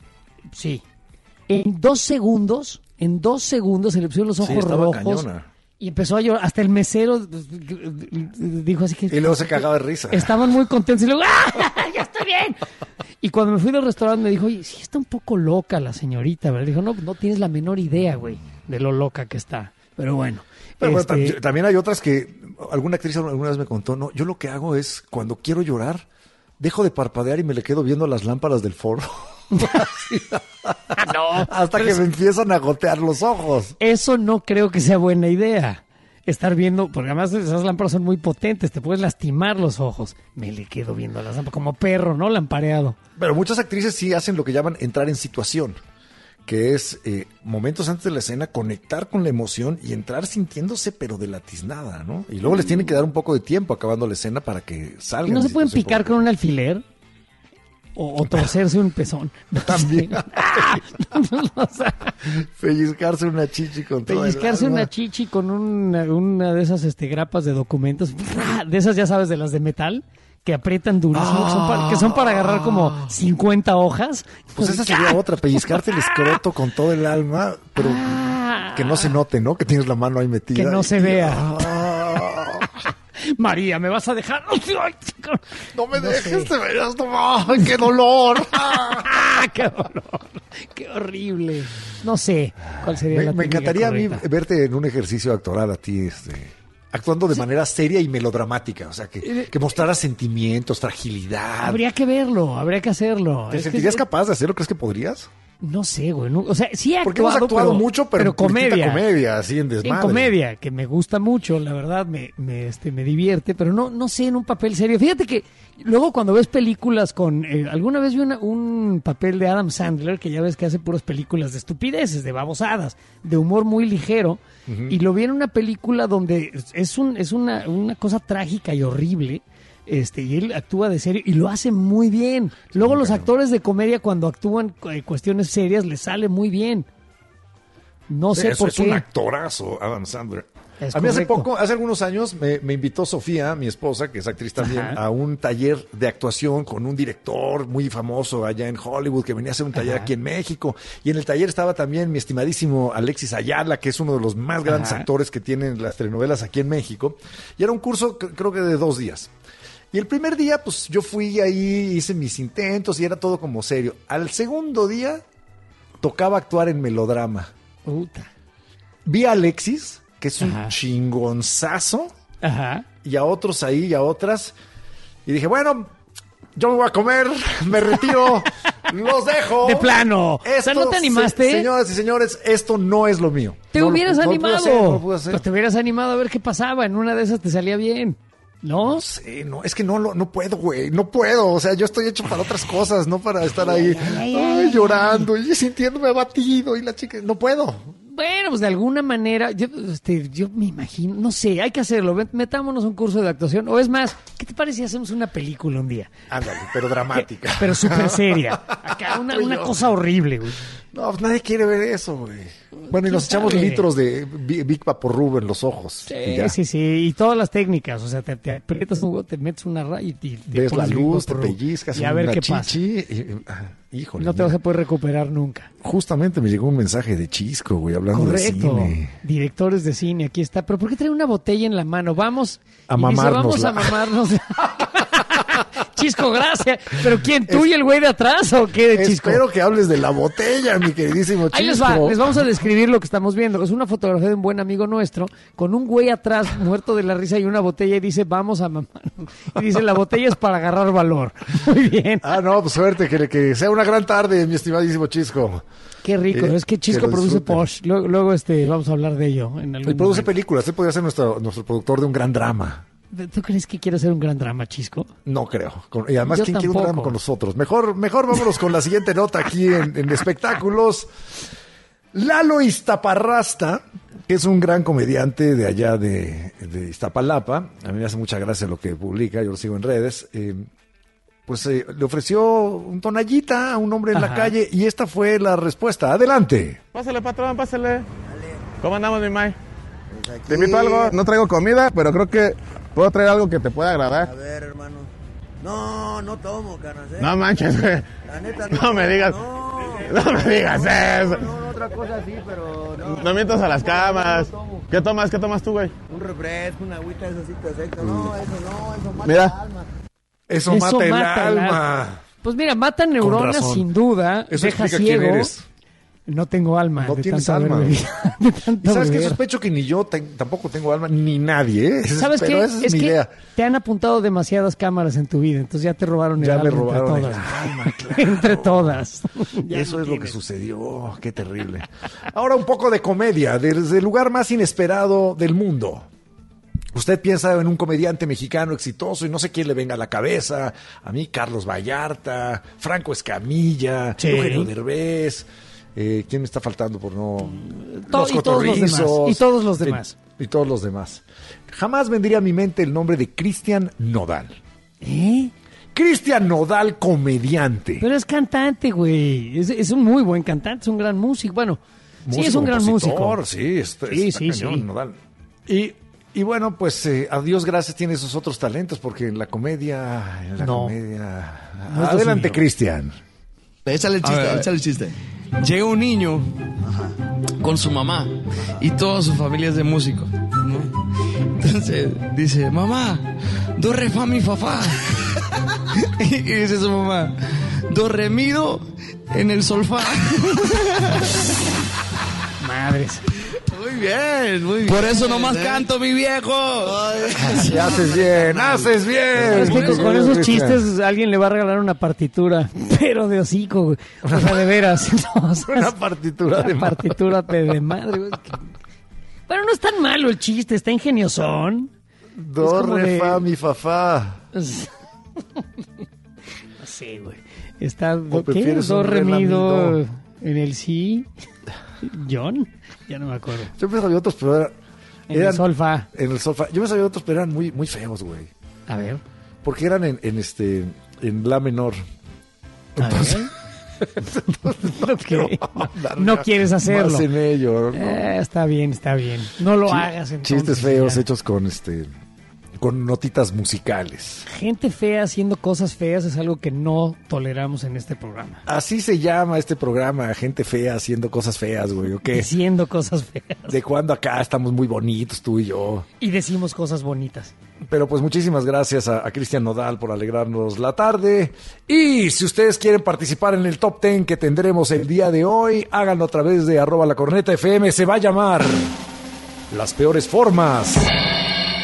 Sí. En dos segundos, en dos segundos se le pusieron los ojos sí, estaba rojos. Cañona. Y empezó a llorar. Hasta el mesero dijo así que... Y luego se cagaba de risa. Estaban muy contentos y luego, ¡ah! ¡Ya estoy bien! Y cuando me fui del restaurante me dijo, oye, sí está un poco loca la señorita, ¿verdad? Dijo, no, no tienes la menor idea, güey, de lo loca que está. Pero bueno. Pero este... bueno, tam- también hay otras que, alguna actriz alguna vez me contó, no, yo lo que hago es, cuando quiero llorar, dejo de parpadear y me le quedo viendo las lámparas del foro. No, hasta que me empiezan a gotear los ojos. Eso no creo que sea buena idea. Estar viendo, porque además esas lámparas son muy potentes, te puedes lastimar los ojos. Me le quedo viendo las lámparas como perro, ¿no? Lampareado. Pero muchas actrices sí hacen lo que llaman entrar en situación, que es eh, momentos antes de la escena conectar con la emoción y entrar sintiéndose pero de la tiznada, ¿no? Y luego les tienen que dar un poco de tiempo acabando la escena para que salgan. ¿Y no se pueden picar con un alfiler? O, o torcerse un pezón. También. ¡Ah! O sea, pellizcarse una chichi con todo Pellizcarse el alma. una chichi con una, una de esas este, grapas de documentos. De esas, ya sabes, de las de metal. Que aprietan durísimo. Ah, que, son para, que son para agarrar como cincuenta hojas. Pues esa sería otra. Pellizcarte el escroto con todo el alma. Pero ah, que no se note, ¿no? Que tienes la mano ahí metida. Que no y, se vea. Ah, María, ¿me vas a dejar? No me no dejes, sé. te verás, no, ¡ay, qué dolor! ¡Qué dolor! ¡Qué horrible! No sé cuál sería me, la Me encantaría correcta. a mí verte en un ejercicio actoral a ti, este, actuando de sí. manera seria y melodramática, o sea, que, que mostraras sentimientos, fragilidad. Habría que verlo, habría que hacerlo. ¿Te es sentirías que... capaz de hacerlo? ¿Crees que podrías? No sé, güey. No, o sea, sí he actuado, porque hemos actuado pero, mucho, pero, pero comedia. comedia, así en desmadre. En comedia, que me gusta mucho, la verdad, me, me, este, me divierte, pero no, no sé, en un papel serio. Fíjate que luego cuando ves películas con... Eh, alguna vez vi una, un papel de Adam Sandler, que ya ves que hace puras películas de estupideces, de babosadas, de humor muy ligero, uh-huh. y lo vi en una película donde es, un, es una, una cosa trágica y horrible. Este, y él actúa de serio y lo hace muy bien. Luego los actores de comedia cuando actúan eh, cuestiones serias les sale muy bien. No sé Eso por es qué. Es un actorazo, Adam Sandler. Es a mí correcto. hace poco, hace algunos años, me, me invitó Sofía, mi esposa, que es actriz también, Ajá. a un taller de actuación con un director muy famoso allá en Hollywood, que venía a hacer un taller Ajá. aquí en México. Y en el taller estaba también mi estimadísimo Alexis Ayala, que es uno de los más grandes Ajá. actores que tienen las telenovelas aquí en México. Y era un curso, creo que de dos días. Y el primer día, pues yo fui ahí, hice mis intentos y era todo como serio. Al segundo día, tocaba actuar en melodrama. Puta. Vi a Alexis, que es un Ajá. chingonzazo. Ajá. y a otros ahí y a otras. Y dije, bueno, yo me voy a comer, me retiro, los dejo. De plano. Esto, o sea, ¿no te animaste? Se, señoras y señores, esto no es lo mío. Te no, hubieras no, animado. No lo pude hacer, no lo pude hacer. Pero te hubieras animado a ver qué pasaba. En una de esas te salía bien. ¿No? No sé, no, es que no, lo, no puedo, güey, no puedo, o sea, yo estoy hecho para otras cosas, no para estar ahí ay, ay, llorando y sintiéndome abatido y la chica, no puedo. Bueno, pues de alguna manera, yo, este, yo me imagino, no sé, hay que hacerlo, metámonos a un curso de actuación, o es más, ¿qué te parece si hacemos una película un día? Ándale, pero dramática. Pero súper seria, acá una, una cosa horrible, güey. No, pues nadie quiere ver eso, güey. Bueno, y nos echamos sabe? litros de Big Vaporub en los ojos. Sí, sí, sí, y todas las técnicas, o sea, te, te aprietas un huevo, te metes una raya y te, te ves la luz, te pellizcas y a ver una qué chichi, pasa. Y, ah, híjole. No te vas a poder recuperar nunca. Justamente me llegó un mensaje de Chisco, güey, hablando Correcto. de cine. Directores de cine, aquí está. Pero ¿por qué trae una botella en la mano? Vamos a y dice, mamárnosla. vamos a mamarnos. Chisco, gracias. ¿Pero quién? ¿Tú es, y el güey de atrás o qué de Chisco? Espero que hables de la botella, mi queridísimo Chisco. Ahí les va, les vamos a describir lo que estamos viendo. Es una fotografía de un buen amigo nuestro con un güey atrás muerto de la risa y una botella y dice, vamos a mamar. Y dice, la botella es para agarrar valor. Muy bien. Ah, no, pues suerte, que, que sea una gran tarde, mi estimadísimo Chisco. Qué rico, eh, es que Chisco que produce Posh. Luego, luego este, vamos a hablar de ello. En algún y produce momento. películas, él podría ser nuestro, nuestro productor de un gran drama. ¿Tú crees que quiere hacer un gran drama, Chisco? No creo. Y además, Yo ¿quién tampoco. quiere un drama con nosotros? Mejor, mejor vámonos con la siguiente nota aquí en, en espectáculos. Lalo Iztaparrasta, que es un gran comediante de allá de, de Iztapalapa. A mí me hace mucha gracia lo que publica, yo lo sigo en redes. Eh, pues eh, le ofreció un tonallita a un hombre en Ajá. la calle y esta fue la respuesta. Adelante. Pásale, patrón, pásale. Dale. ¿Cómo andamos, mi May? Pues aquí... Te invito a algo. No traigo comida, pero creo que puedo traer algo que te pueda agradar. A ver, hermano. No, no tomo, carnal. ¿eh? No manches, güey. La neta, no, no, no me digas. No, no me digas no, eso. No, no, otra cosa sí, pero no. No mientas a las camas. No ¿Qué tomas? ¿Qué tomas tú, güey? Un refresco, una agüita, eso sí, perfecto. No, eso no, eso mata Mira. el alma. Eso, eso mata el mata alma. alma. Pues mira, mata neuronas sin duda. Eso deja explica ciego. quién eres. No tengo alma. No de tienes tanto alma. De tanto ¿Sabes beber. qué? Sospecho que ni yo te, tampoco tengo alma, ni nadie, ¿eh? ¿Sabes Pero qué? esa es, es mi que idea. te han apuntado demasiadas cámaras en tu vida, entonces ya te robaron el ya alma me robaron entre todas. El alma, claro. Entre todas. Eso es lo que sucedió. Qué terrible. Ahora un poco de comedia, desde el lugar más inesperado del mundo. Usted piensa en un comediante mexicano exitoso y no sé quién le venga a la cabeza. A mí, Carlos Vallarta, Franco Escamilla, sí. Eugenio Derbez. Eh, ¿Quién me está faltando por no? Todo, los y, todos los demás, y todos los demás. Y, y todos los demás. Jamás vendría a mi mente el nombre de Cristian Nodal. ¿Eh? Cristian Nodal, comediante. Pero es cantante, güey. Es, es un muy buen cantante, es un gran músico. Bueno, músico, sí, es un gran músico. Sí, está, sí, está sí, cañón, sí. Nodal. Y... Y bueno, pues eh, a Dios gracias tiene esos otros talentos, porque en la comedia, en la no. comedia... No Adelante, Cristian. Échale el chiste, échale el chiste. Llega un niño Ajá. con su mamá y toda su familia es de músicos, ¿no? Entonces dice, mamá, do re fa mi fa fa. Y dice su mamá, do re mi do en el sol fa. Madres. Muy bien, muy bien. Por eso nomás ¿eh? canto, mi viejo. Sí, haces bien, haces bien. Es que con, con esos chistes alguien le va a regalar una partitura, pero de hocico, güey. O sea, de veras. No, o sea, una partitura una de partitura de, de madre, güey. Bueno, no es tan malo el chiste, está ingeniosón. Do, re, de... fa, mi, fa, fa. No sé, güey. Está, ¿qué? Do, re, mi, do en el sí. John, ya no me acuerdo. Yo me sabía otros, pero eran, en eran, el solfa. En el solfa. Yo me sabía otros, pero eran muy, muy feos, güey. A ver. Porque eran en, en este, en la menor. A Entonces, ver. Entonces, no, okay. no, no quieres hacerlo. Más en ello. ¿No? Eh, está bien, está bien. No lo Ch hagas entonces. Chistes feos ya. hechos con este. Con notitas musicales. Gente fea haciendo cosas feas es algo que no toleramos en este programa. Así se llama este programa, gente fea haciendo cosas feas, güey, ¿o qué? Haciendo cosas feas. De cuando acá estamos muy bonitos tú y yo. Y decimos cosas bonitas. Pero pues muchísimas gracias a, a Cristian Nodal por alegrarnos la tarde. Y si ustedes quieren participar en el top ten que tendremos el día de hoy, háganlo a través de arroba la corneta F M. Se va a llamar Las Peores Formas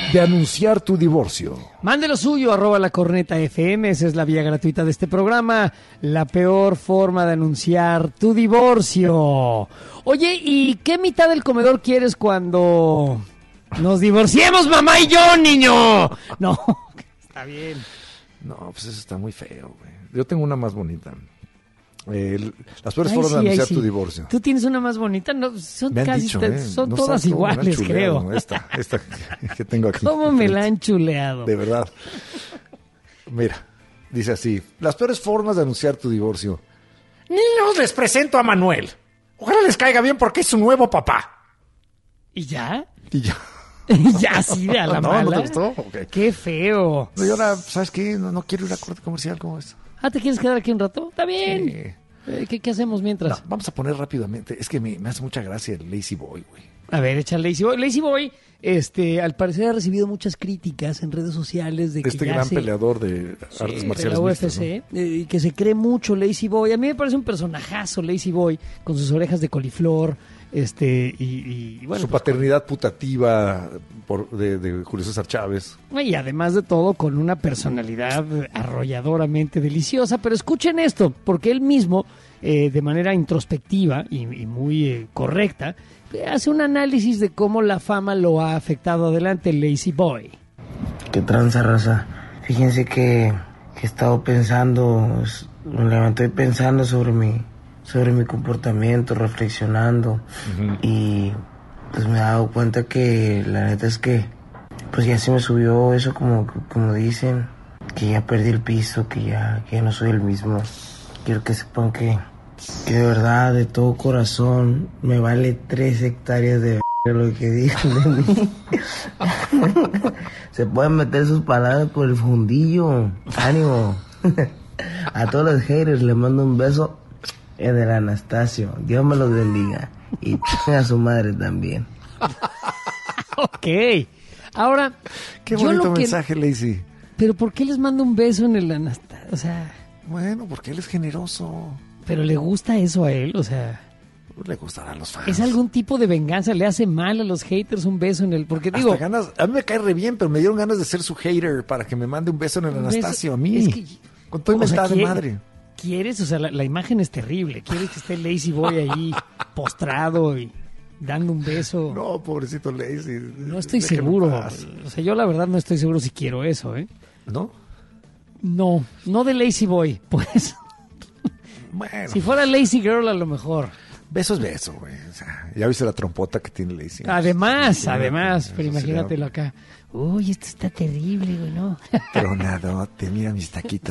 de anunciar tu divorcio? Mande lo suyo, arroba la corneta F M, esa es la vía gratuita de este programa. La peor forma de anunciar tu divorcio. Oye, ¿y qué mitad del comedor quieres cuando nos divorciemos, mamá y yo, niño? No, está bien. No, pues eso está muy feo, güey. Yo tengo una más bonita. Eh, las peores Ay, formas sí, de anunciar ay, sí. tu divorcio. ¿Tú tienes una más bonita? No, son Me han casi, dicho, te- ¿eh? son No todas sabes cómo me la han iguales, chuleado, creo. Esta, esta que tengo aquí. ¿Cómo me la han chuleado? De verdad. Mira, dice así. Las peores formas de anunciar tu divorcio. Niños, les presento a Manuel. Ojalá les caiga bien porque es su nuevo papá. ¿Y ya? Y ya. Ya, sí, a la No, mala. ¿no te gustó? Ok. Qué feo. No, y ahora, ¿sabes qué? No, no quiero ir a corte comercial, ¿cómo es? Ah, ¿te quieres quedar aquí un rato? Está bien. Sí. Eh, ¿Qué, qué hacemos mientras? No, vamos a poner rápidamente. Es que me, me hace mucha gracia el Lazy Boy, güey. A ver, echa Lazy Boy. Lazy Boy, este, al parecer ha recibido muchas críticas en redes sociales de que Este ya gran se- peleador de Sí, artes de marciales la U F mixtas, C, eh, y que se cree mucho Lazy Boy. A mí me parece un personajazo Lazy Boy, con sus orejas de coliflor, este, y, y, ¿no? bueno, Su pues, paternidad putativa por, de, de Julio César Chávez. y además de todo con una personalidad arrolladoramente deliciosa. Pero escuchen esto, porque él mismo, eh, de manera introspectiva y, y muy eh, correcta, eh, hace un análisis de cómo la fama lo ha afectado. Adelante, Lazy Boy. ¿Qué tranza, raza? Fíjense que, que he estado pensando, s- me levanté pensando sobre mi, sobre mi comportamiento, reflexionando, y pues me he dado cuenta que la neta es que pues ya se me subió eso, como, como dicen, que ya perdí el piso, que ya, que ya no soy el mismo. Quiero que sepan que, que de verdad, de todo corazón, me vale tres hectáreas de lo que digan de mí. Se pueden meter sus palabras por el fundillo. Ánimo. A todos los haters les mando un beso en el Anastasio. Dios me los bendiga. Y a su madre también. Ok. Ahora, Qué yo bonito lo que- mensaje, Lazy. Pero ¿por qué les mando un beso en el Anastasio? O sea, Bueno, porque él es generoso. pero le gusta eso a él, o sea, Le gustará a los fans. es algún tipo de venganza, le hace mal a los haters un beso en el, porque Hasta digo, ganas, a mí me cae re bien, pero me dieron ganas de ser su hater para que me mande un beso en el Un beso- Anastasio, a mí. es que- con toda o sea, mentada de ¿quiere- madre. ¿Quieres? O sea, la, la imagen es terrible. ¿Quieres que esté Lazy Boy ahí postrado y dando un beso? No, pobrecito Lazy. No estoy Déjalo en seguro. paz. O sea, yo la verdad no estoy seguro si quiero eso, ¿eh? ¿No? No, no de Lazy Boy, pues. Bueno. Si fuera Lazy Girl, a lo mejor. Beso es beso, güey. O sea, ya viste la trompota que tiene Lazy. Además, Sí, además, eso pero sí imagínatelo la- acá. Uy, esto está terrible, güey, ¿no? Tronadote, mira mis taquitas.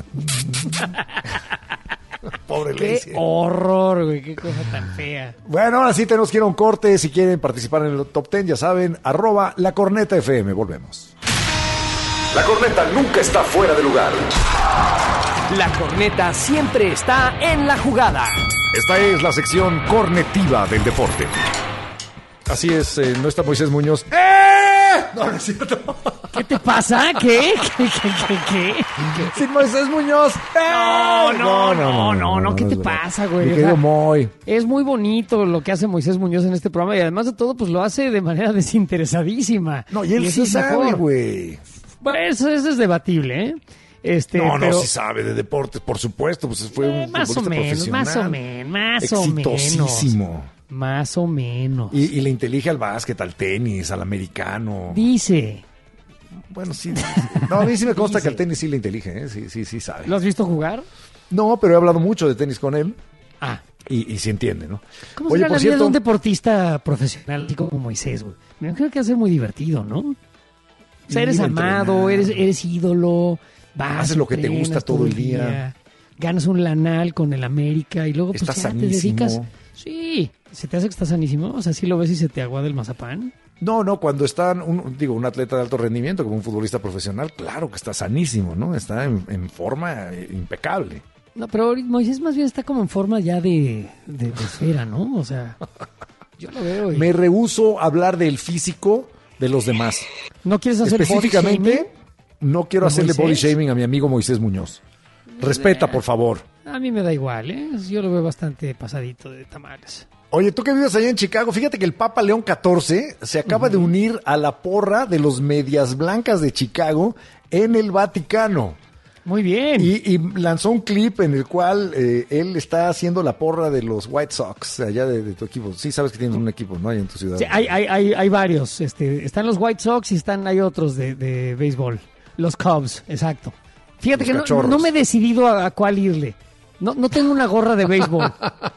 Pobre Qué Lazy. horror, güey, qué cosa tan fea. Bueno, ahora sí tenemos que ir a un corte. Si quieren participar en el top ten, ya saben, arroba la corneta F M. Volvemos. La corneta nunca está fuera de lugar. La corneta siempre está en la jugada. Esta es la sección cornetiva del deporte. Así es, eh, no está Moisés Muñoz. ¡Eh! No, no es cierto. ¿Qué te pasa? ¿Qué? ¿Qué? ¿Qué? ¿Qué? ¿Qué? Sin Moisés Muñoz. No, no, no, no, no, ¿qué es te verdad. pasa, güey? Mi O querido sea, Moy. Es muy bonito lo que hace Moisés Muñoz en este programa y además de todo, pues lo hace de manera desinteresadísima. No, y él eso sí es sabe, mejor. güey. Bueno, eso, eso es debatible, ¿eh? Este, No, no, pero- sí sabe de deportes, por supuesto, pues fue Eh, un más o futbolista menos, profesional. más o menos, más o menos. Exitosísimo. Más o menos. Y, y le intelige al básquet, al tenis, al americano. Dice. Bueno, sí. No, a mí sí me consta Dice. que al tenis sí le intelige, ¿eh? Sí, sí, sí sabe. ¿Lo has visto jugar? No, pero he hablado mucho de tenis con él. Ah. Y, y sí entiende, ¿no? ¿Cómo Oye, será por la vida cierto, de un deportista profesional así como Moisés, güey? Me imagino que va a ser muy divertido, ¿no? O sea, eres Ir a amado, entrenar. eres, eres ídolo, vas, Haces lo que te entrenas gusta todo el día. ganas un lanal con el América y luego pues Estás ya te sanísimo. dedicas. Sí, ¿se te hace que estás sanísimo? O sea, ¿sí lo ves y se te aguada el mazapán? No, no, cuando está un, digo, un atleta de alto rendimiento, como un futbolista profesional, claro que está sanísimo, ¿no? Está en, en forma eh, impecable. No, pero ahorita Moisés más bien está como en forma ya de, de, de esfera, ¿no? O sea, yo lo veo y... Me rehúso a hablar del físico de los demás. ¿No quieres hacer Específicamente, body shaming? no quiero ¿A hacerle body Moisés? shaming a mi amigo Moisés Muñoz. Respeta, por favor. A mí me da igual, ¿eh? Yo lo veo bastante pasadito de tamales. Oye, tú que vives allá en Chicago, fíjate que el Papa León catorce se acaba uh-huh. de unir a la porra de los Medias Blancas de Chicago en el Vaticano. Muy bien. Y, y lanzó un clip en el cual eh, él está haciendo la porra de los White Sox, allá de, de tu equipo. Sí, sabes que tienes un equipo, ¿no? Ahí en tu ciudad. Sí, hay, hay, hay, hay varios. Este, están los White Sox y están hay otros de, de béisbol. Los Cubs, exacto. Fíjate los que no, no me he decidido a, a cuál irle. No, no tengo una gorra de béisbol.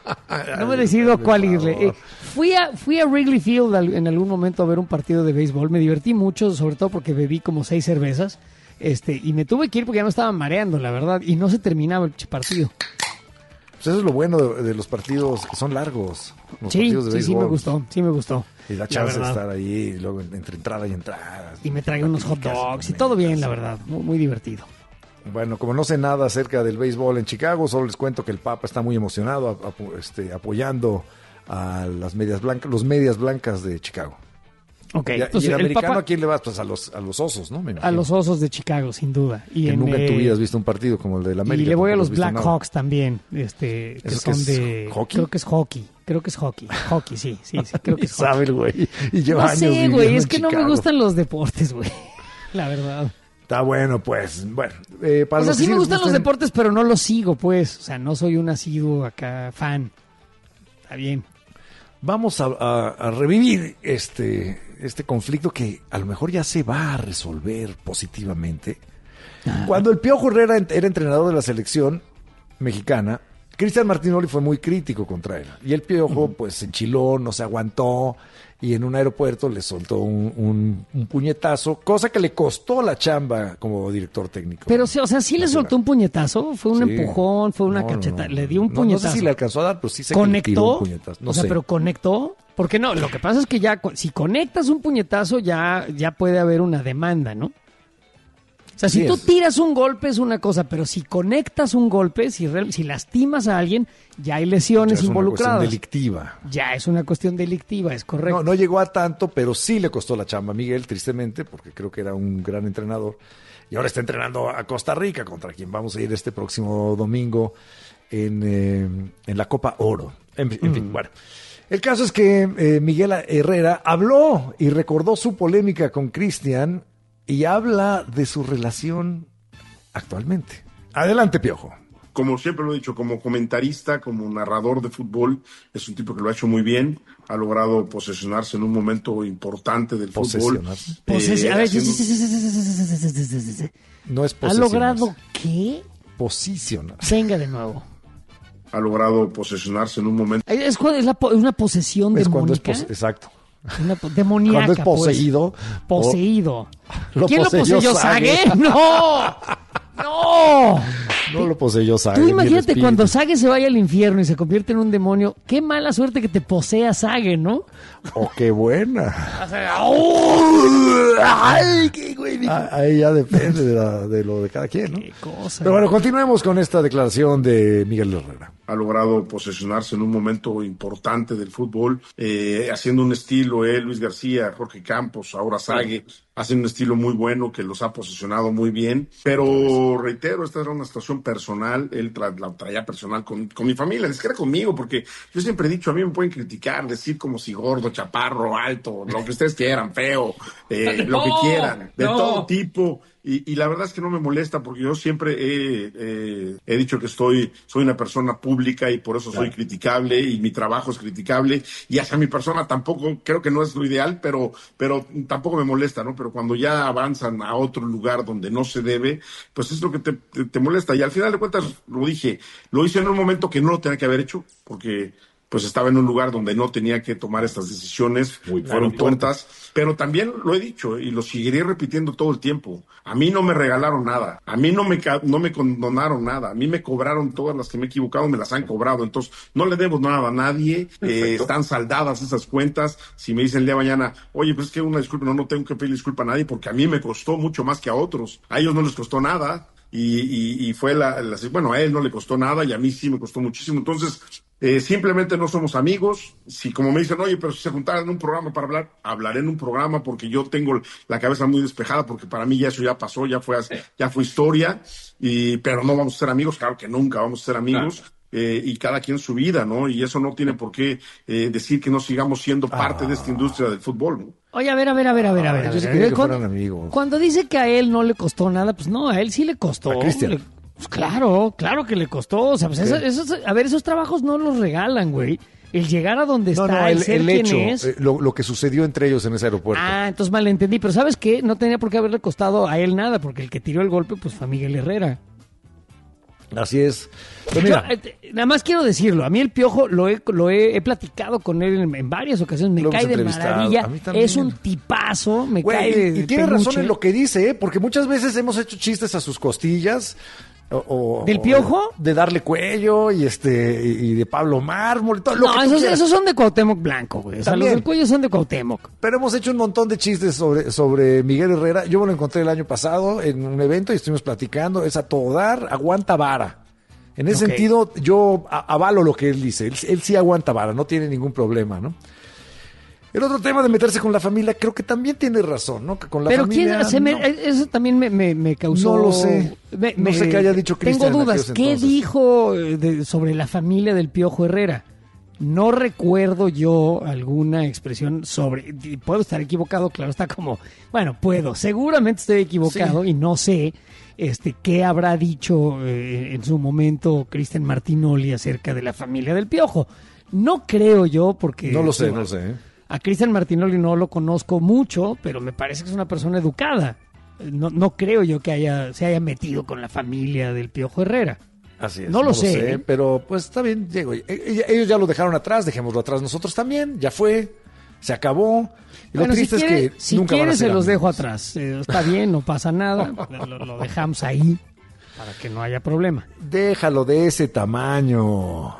No me he decidido a cuál irle. Eh, fui, a, fui a Wrigley Field en algún momento a ver un partido de béisbol. Me divertí mucho, sobre todo porque bebí como seis cervezas. Este, y me tuve que ir porque ya no estaba mareando, la verdad, y no se terminaba el partido. Pues eso es lo bueno de, de los partidos que son largos. Los sí, partidos de sí, béisbol. sí me gustó, sí me gustó. Y la chance la de estar ahí, y luego entre entrada y entrada. Y me tragué unos hot dogs y todo bien, la verdad, muy, muy divertido. Bueno, como no sé nada acerca del béisbol en Chicago, solo les cuento que el Papa está muy emocionado a, a, este, apoyando a las medias blancas, los medias blancas de Chicago. Okay, y, entonces, y el, el americano, Papa, ¿a quién le vas? Pues a los, a los Osos, ¿no? A los Osos de Chicago, sin duda. Y que en, nunca eh, en tu vida has visto un partido como el de la América. Y le voy a los Black Blackhawks también, este, que son que de... ¿Hockey? Creo que es hockey, creo que es hockey. Hockey, sí, sí, sí, creo que es hockey. Sabe el güey. Y lleva no años sé, güey, es que Chicago. no me gustan los deportes, güey. La verdad. Está bueno, pues, bueno. Eh, para o sea, los sí me gustan gusten... los deportes, pero no los sigo, pues. O sea, no soy un asiduo acá fan. Está bien. Vamos a, a, a revivir este, este conflicto que a lo mejor ya se va a resolver positivamente. Ah. Cuando el Piojo Herrera era entrenador de la selección mexicana, Cristian Martinoli fue muy crítico contra él. Y el Piojo, uh-huh. pues, se enchiló, no se aguantó, y en un aeropuerto le soltó un, un, un puñetazo, cosa que le costó la chamba como director técnico. Pero, o sea, sí le soltó un puñetazo, fue un sí. empujón, fue una no, cachetada, no, no, le dio un no, puñetazo. No sé si le alcanzó a dar, pero sí se ¿Conectó? Que le tiró un puñetazo. No o sea, sé. pero ¿conectó? Porque no, lo que pasa es que ya, si conectas un puñetazo, ya, ya puede haber una demanda, ¿no? O sea, si sí tú es. tiras un golpe es una cosa, pero si conectas un golpe, si, re, si lastimas a alguien, ya hay lesiones ya es involucradas. Una cuestión delictiva. Ya es una cuestión delictiva, es correcto. No, no llegó a tanto, pero sí le costó la chamba a Miguel, tristemente, porque creo que era un gran entrenador. Y ahora está entrenando a Costa Rica, contra quien vamos a ir este próximo domingo en, eh, en la Copa Oro. En, en mm. fin, bueno. El caso es que eh, Miguel Herrera habló y recordó su polémica con Cristian y habla de su relación actualmente. Adelante, Piojo. Como siempre lo he dicho, como comentarista, como narrador de fútbol, es un tipo que lo ha hecho muy bien, ha logrado posesionarse en un momento importante del fútbol. Posesi- eh, a ver, haciendo... no es ¿Ha logrado qué? Posicionarse. Venga de nuevo. Ha logrado posesionarse en un momento. Es, es, la, es una posesión es demónica. Cuando es pos- exacto. Una demoníaca, cuando es poseído. Pues. Poseído. Lo ¿Quién poseyó lo poseyó? Sague? ¿Sague? ¡No! ¡No! No lo poseyó Sague. Tú imagínate cuando Sague se vaya al infierno y se convierte en un demonio. Qué mala suerte que te posea Sague, ¿no? Oh, qué buena. O sea, ¡oh! ¡Ay, qué güey! Ah, ahí ya depende de, la, de lo de cada quien, ¿no? Qué cosa. Pero bueno, continuemos con esta declaración de Miguel Herrera. Ha logrado posesionarse en un momento importante del fútbol, eh, haciendo un estilo, eh, Luis García, Jorge Campos, ahora Sague, hacen un estilo muy bueno que los ha posesionado muy bien, pero reitero, esta era una situación personal, él tra- la traía personal con, con mi familia, ni siquiera conmigo, porque yo siempre he dicho, a mí me pueden criticar, decir como si gordo, chaparro, alto, lo que ustedes quieran, feo, eh, no, lo que quieran, de no. todo tipo. Y, y la verdad es que no me molesta porque yo siempre he, eh, he dicho que estoy, soy una persona pública y por eso soy criticable y mi trabajo es criticable y hacia mi persona tampoco, creo que no es lo ideal, pero, pero tampoco me molesta, ¿no? Pero cuando ya avanzan a otro lugar donde no se debe, pues es lo que te, te, te molesta. Y al final de cuentas, lo dije, lo hice en un momento que no lo tenía que haber hecho porque pues estaba en un lugar donde no tenía que tomar estas decisiones, muy fueron tontas, pero también lo he dicho y lo seguiré repitiendo todo el tiempo. A mí no me regalaron nada, a mí no me no me condonaron nada, a mí me cobraron todas las que me he equivocado, me las han cobrado, entonces no le debo nada a nadie, eh, están saldadas esas cuentas. Si me dicen el día de mañana, oye, pues es que una disculpa, no, no tengo que pedir disculpa a nadie porque a mí me costó mucho más que a otros, a ellos no les costó nada. Y, y, y fue la, la, bueno, a él no le costó nada y a mí sí me costó muchísimo. Entonces, eh, simplemente no somos amigos. Si como me dicen, oye, pero si se juntaran en un programa para hablar, hablaré en un programa porque yo tengo la cabeza muy despejada porque para mí ya eso ya pasó, ya fue, ya fue historia. Y, pero no vamos a ser amigos, claro que nunca vamos a ser amigos. Claro. eh, y cada quien su vida, ¿no? Y eso no tiene por qué eh, decir que no sigamos siendo parte ah. de esta industria del fútbol, ¿no? Oye, a ver, a ver, a ver, a ver, a ver. Yo a sí ver, quería a ver, que cuando, fueran amigos. Cuando dice que a él no le costó nada, pues no, a él sí le costó. A Cristian. Le, pues claro, claro que le costó. O sea, pues eso, esos, a ver, esos trabajos no los regalan, güey. El llegar a donde no, está, no, el, el, ser el quien hecho, es. eh, lo, lo que sucedió entre ellos en ese aeropuerto. Ah, entonces malentendí. Pero ¿sabes qué? No tenía por qué haberle costado a él nada, porque el que tiró el golpe, pues fue Miguel Herrera. Así es. Pero mira, Yo, eh, nada más quiero decirlo. A mí el Piojo lo he, lo he, he platicado con él en, en varias ocasiones. Me lo cae hemos de entrevistado. maravilla. A mí también. Es un tipazo. Me Güey, cae de, y, de y tiene peluche. razón en lo que dice, ¿eh? Porque muchas veces hemos hecho chistes a sus costillas. O, o, ¿Del Piojo? De, de darle cuello y este y, y de Pablo Mármol y todo lo no, que esos, esos son de Cuauhtémoc Blanco, güey. O sea, los También. del cuello son de Cuauhtémoc. Pero hemos hecho un montón de chistes sobre, sobre Miguel Herrera. Yo me lo encontré el año pasado en un evento y estuvimos platicando. Es a todo dar, aguanta vara. En ese Okay. sentido, yo a- avalo lo que él dice. Él, él sí aguanta vara, no tiene ningún problema, ¿no? El otro tema de meterse con la familia, creo que también tiene razón, ¿no? Que con la Pero familia. quién se me- no. eso también me, me, me causó. No lo sé. me- No me- sé qué haya dicho Cristian Tengo en dudas. aquellos ¿Qué entonces. dijo eh, de- sobre la familia del Piojo Herrera? No recuerdo yo alguna expresión sobre. y Puedo estar equivocado, claro, está como. Bueno, puedo. Seguramente estoy equivocado Sí. y no sé este qué habrá dicho eh, en su momento Cristian Martinoli acerca de la familia del Piojo. No creo yo, porque. No lo sé, digo, no lo sé. ¿eh? A Cristian Martinoli no lo conozco mucho, pero me parece que es una persona educada. No, no creo yo que haya, se haya metido con la familia del Piojo Herrera. Así es. No lo sé, ¿eh? Pero pues está bien, Diego. e- e- Ellos ya lo dejaron atrás, dejémoslo atrás nosotros también. Ya fue, se acabó. Y Bueno, lo si triste quiere, es que si nunca van a quiere ser se los dejo amigos. atrás. Eh, está bien, no pasa nada. Lo, lo dejamos ahí para que no haya problema. Déjalo de ese tamaño.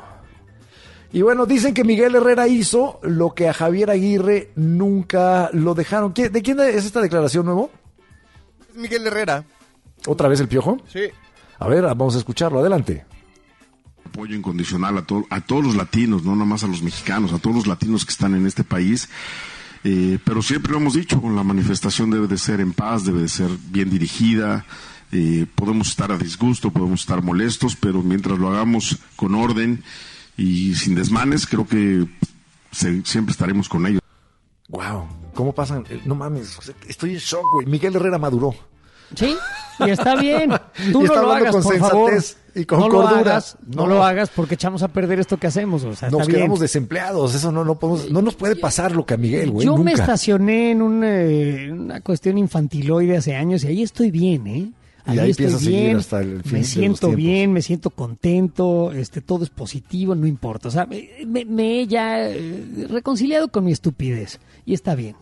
Y bueno, dicen que Miguel Herrera hizo lo que a Javier Aguirre nunca lo dejaron. ¿Quién- ¿De quién es esta declaración, Nuevo? Miguel Herrera. ¿Otra vez el Piojo? Sí. A ver, vamos a escucharlo. Adelante. Apoyo incondicional a, to- a todos los latinos, no nada más a los mexicanos, a todos los latinos que están en este país. Eh, pero siempre lo hemos dicho, la manifestación debe de ser en paz, debe de ser bien dirigida. Eh, podemos estar a disgusto, podemos estar molestos, pero mientras lo hagamos con orden y sin desmanes, creo que se- siempre estaremos con ellos. Wow, ¿cómo pasan? Eh, No mames, estoy en shock, güey. Miguel Herrera maduró. Sí, y está bien. Tú Y no está lo hablando hagas, con por favor. sensatez y con no cordura. Lo hagas, no. No. lo hagas porque echamos a perder esto que hacemos. O sea, Nos está bien. quedamos desempleados, eso no, no podemos, no nos puede pasar lo que a Miguel, güey, Yo nunca. me estacioné en un, eh, una cuestión infantiloide hace años y ahí estoy bien, ¿eh? Y ahí estoy piensas seguir bien, hasta el fin de me los siento tiempos. bien, me siento contento, este, todo es positivo, no importa. O sea, me, me- me he ya eh, reconciliado con mi estupidez y está bien.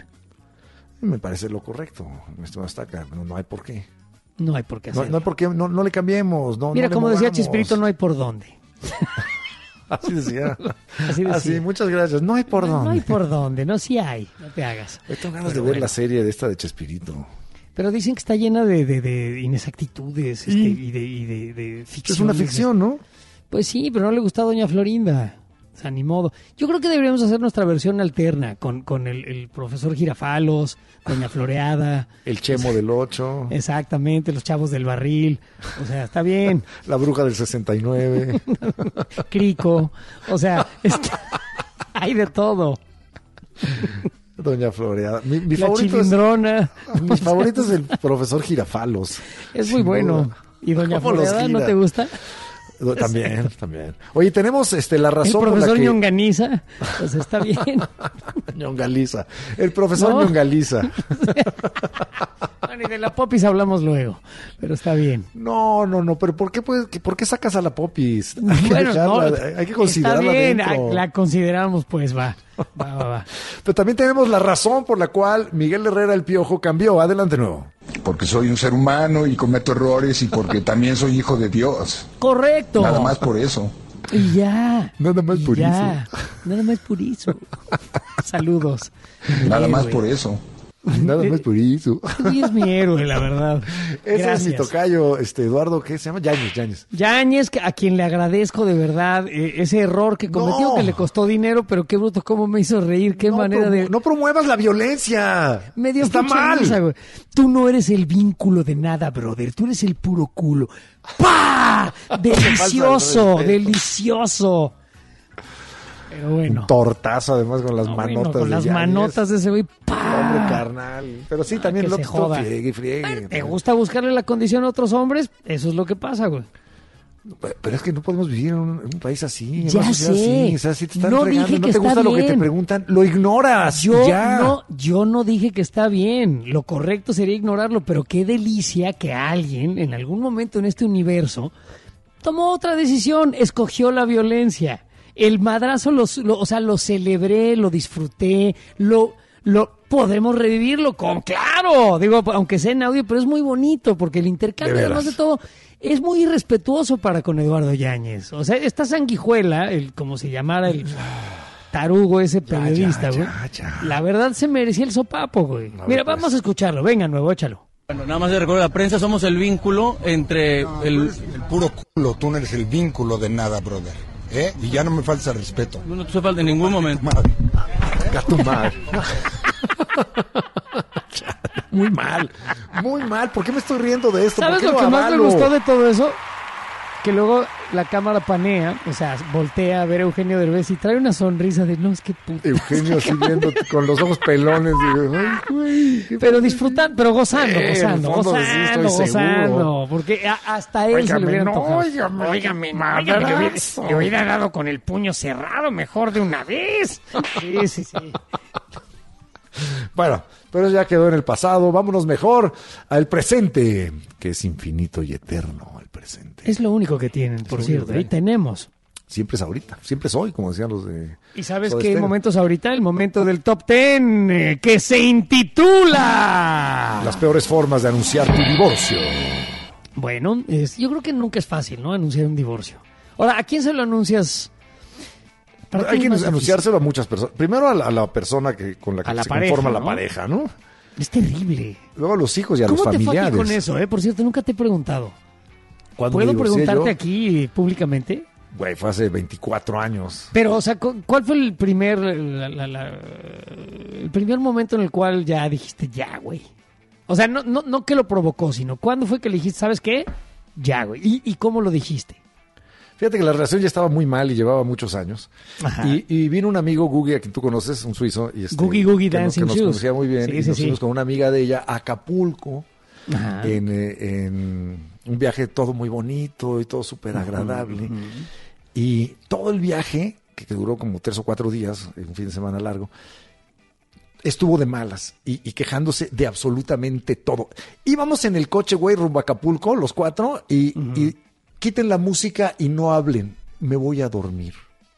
Me parece lo correcto, esto hasta acá, no, no hay por qué. No hay por qué No, hacerlo. no hay por qué, no, no le cambiemos. No, Mira, no le como decía movamos. Chespirito, no hay por dónde. Así decía. Así decía. Así, muchas gracias. No hay por no, dónde. no hay por dónde, no, sí hay, no te hagas. Hoy tengo ganas Pero de ver bueno. la serie de esta de Chespirito. Pero dicen que está llena de, de, de inexactitudes este, y de, y de, de ficciones. Es una ficción, ¿no? Pues sí, pero no le gusta a Doña Florinda. O sea, ni modo. Yo creo que deberíamos hacer nuestra versión alterna con, con el, el profesor Girafalos, Doña Floreada. El Chemo del ocho. Exactamente, los chavos del barril. O sea, está bien. La bruja del sesenta y nueve. Crico. O sea, está- hay de todo. Doña Floreada. Mi, mi La favorito chilindrona. es, mi favorito es el profesor Girafalos. Es muy Sin bueno. duda. ¿Y Doña ¿Cómo los Floreada no gira? te gusta? Do- También, también. Oye, tenemos este la El razón por la profesor que... Ñonganiza. Pues está bien. Ñongaliza. El profesor No. Ñongaliza. Bueno, y de la Popis hablamos luego, pero está bien. No, no, no, pero ¿por qué, puedes, por qué sacas a la Popis? Hay que, Bueno, no, dejarla, hay que considerarla está bien, dentro. la consideramos, pues va. Va, va, va. Pero también tenemos la razón por la cual Miguel Herrera el Piojo cambió. Adelante, Nuevo. Porque soy un ser humano y cometo errores y porque también soy hijo de Dios. Correcto. Nada más por eso. Y ya. Nada más y por ya. Nada más por eso. Saludos. Nada Bien, más güey. por eso. Nada más por eso. Sí, es mi héroe, la verdad. Ese Gracias. es mi tocayo, este Eduardo, ¿qué se llama? Yáñez, Yáñez. Yáñez, que- a quien le agradezco de verdad eh, ese error que cometió, No. que le costó dinero, pero qué bruto, cómo me hizo reír, qué No manera promu- de... No promuevas la violencia. Me dio Está mucha mal. risa, güey. Tú no eres el vínculo de nada, brother. Tú eres el puro culo. ¡Pah! Delicioso, falta de respeto. delicioso. Pero bueno. Un tortazo, además, con las No, manotas. bueno, con de las Yáñez. manotas de ese güey. ¡Pah! Hombre carnal. Pero sí, también que el se otro joda. friegue y friegue. ¿Te gusta buscarle la condición a otros hombres? Eso es lo que pasa, güey. Pero es que no podemos vivir en un, en un país así. en Ya una sociedad sé. así. O sea, si te están No fregando, dije no que te gusta está lo que te bien. preguntan, lo ignoras. Yo ya. no, yo no dije que está bien. Lo correcto sería ignorarlo, pero qué delicia que alguien en algún momento en este universo tomó otra decisión, escogió la violencia. El madrazo, los, lo, o sea, lo celebré, lo disfruté, lo, lo podemos revivirlo con, claro, digo, aunque sea en audio, pero es muy bonito porque el intercambio, De además de veras. todo, es muy irrespetuoso para con Eduardo Yáñez. O sea, esta sanguijuela, el como se llamara el tarugo ese periodista, güey. La verdad se merecía el sopapo, güey. Mira, vamos a escucharlo. Venga, nuevo, échalo. Bueno, nada más de recordar, la prensa somos el vínculo entre No, el... tú eres el puro culo, tú no eres el vínculo de nada, brother. ¿Eh? Y ya no me falta respeto. No te falta en ningún momento. Gato mal. Muy mal. Muy mal. ¿Por qué me estoy riendo de esto? ¿Sabes ¿Por qué lo que más me avalo? gustó de todo eso? Que luego la cámara panea, o sea, voltea a ver a Eugenio Derbez y trae una sonrisa de, no, es que puta. Eugenio así viendo con los ojos pelones. Digo, ay, güey, qué Pero disfrutando, pero gozando, Eh, en el gozando, fondo sí gozando, estoy gozando. seguro. Porque a- hasta él se le Óigame, hubiera no, antojado. óigame, óigame, no, madrazo. óigame, le hubiera, le hubiera dado con el puño cerrado mejor de una vez. Sí, sí, sí. Bueno, pero eso ya quedó en el pasado. Vámonos mejor al presente, que es infinito y eterno el presente. Es lo único que tienen, por lo cierto. único que Ahí tenemos. Siempre es ahorita, siempre es hoy, como decían los de... ¿Y sabes Soda qué Stereo. momentos ahorita? El momento del top ten, eh, que se intitula... Las peores formas de anunciar tu divorcio. Bueno, es- yo creo que nunca es fácil, ¿no? Anunciar un divorcio. Ahora, ¿a quién se lo anuncias? ¿Para ti Hay es que más anunciárselo a muchas personas. Primero a la, a la persona que con la que A la se pareja, conforma ¿no? la pareja, ¿no? Es terrible. Luego a los hijos y a los ¿Cómo te fue familiares. aquí con eso, eh? Por cierto, nunca te he preguntado. Cuando me ¿Puedo divorcié preguntarte yo, aquí públicamente? Güey, fue hace veinticuatro años. Pero, o sea, cu- ¿cuál fue el primer, la- la- la- el primer momento en el cual ya dijiste, ya, güey? O sea, no, no, no que lo provocó, sino ¿cuándo fue que le dijiste, ¿sabes qué? Ya, güey. ¿Y, y cómo lo dijiste? Fíjate que la relación ya estaba muy mal y llevaba muchos años. Ajá. Y, y vino un amigo, Gugi, a quien tú conoces, un suizo. Y este, Googie Googie que no- Dancing que nos Shoes. conocía muy bien. Sí, y sí, nos sí. fuimos con una amiga de ella a Acapulco. Ajá. En, eh, en un viaje todo muy bonito y todo súper agradable. Ujú, ujú. Y todo el viaje, que, que duró como tres o cuatro días, un fin de semana largo, estuvo de malas y, y quejándose de absolutamente todo. Íbamos en el coche, güey, rumbo a Acapulco, los cuatro, y, y quiten la música y no hablen. Me voy a dormir.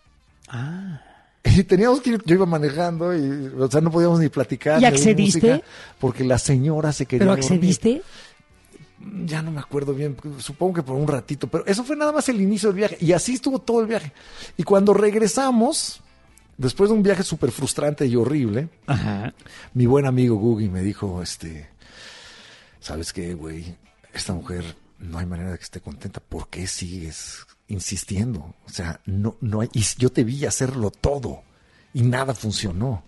Ah. Y teníamos que ir, yo iba manejando y, o sea, no podíamos ni platicar. ¿Y ni oír accediste? música, porque la señora se quería ¿Pero dormir. accediste? Ya no me acuerdo bien, supongo que por un ratito, pero eso fue nada más el inicio del viaje. Y así estuvo todo el viaje. Y cuando regresamos, después de un viaje súper frustrante y horrible, Ajá. mi buen amigo Gugi me dijo, este, ¿sabes qué, güey? Esta mujer no hay manera de que esté contenta. ¿Por qué sigues insistiendo? O sea, no, no hay, y yo te vi hacerlo todo y nada funcionó.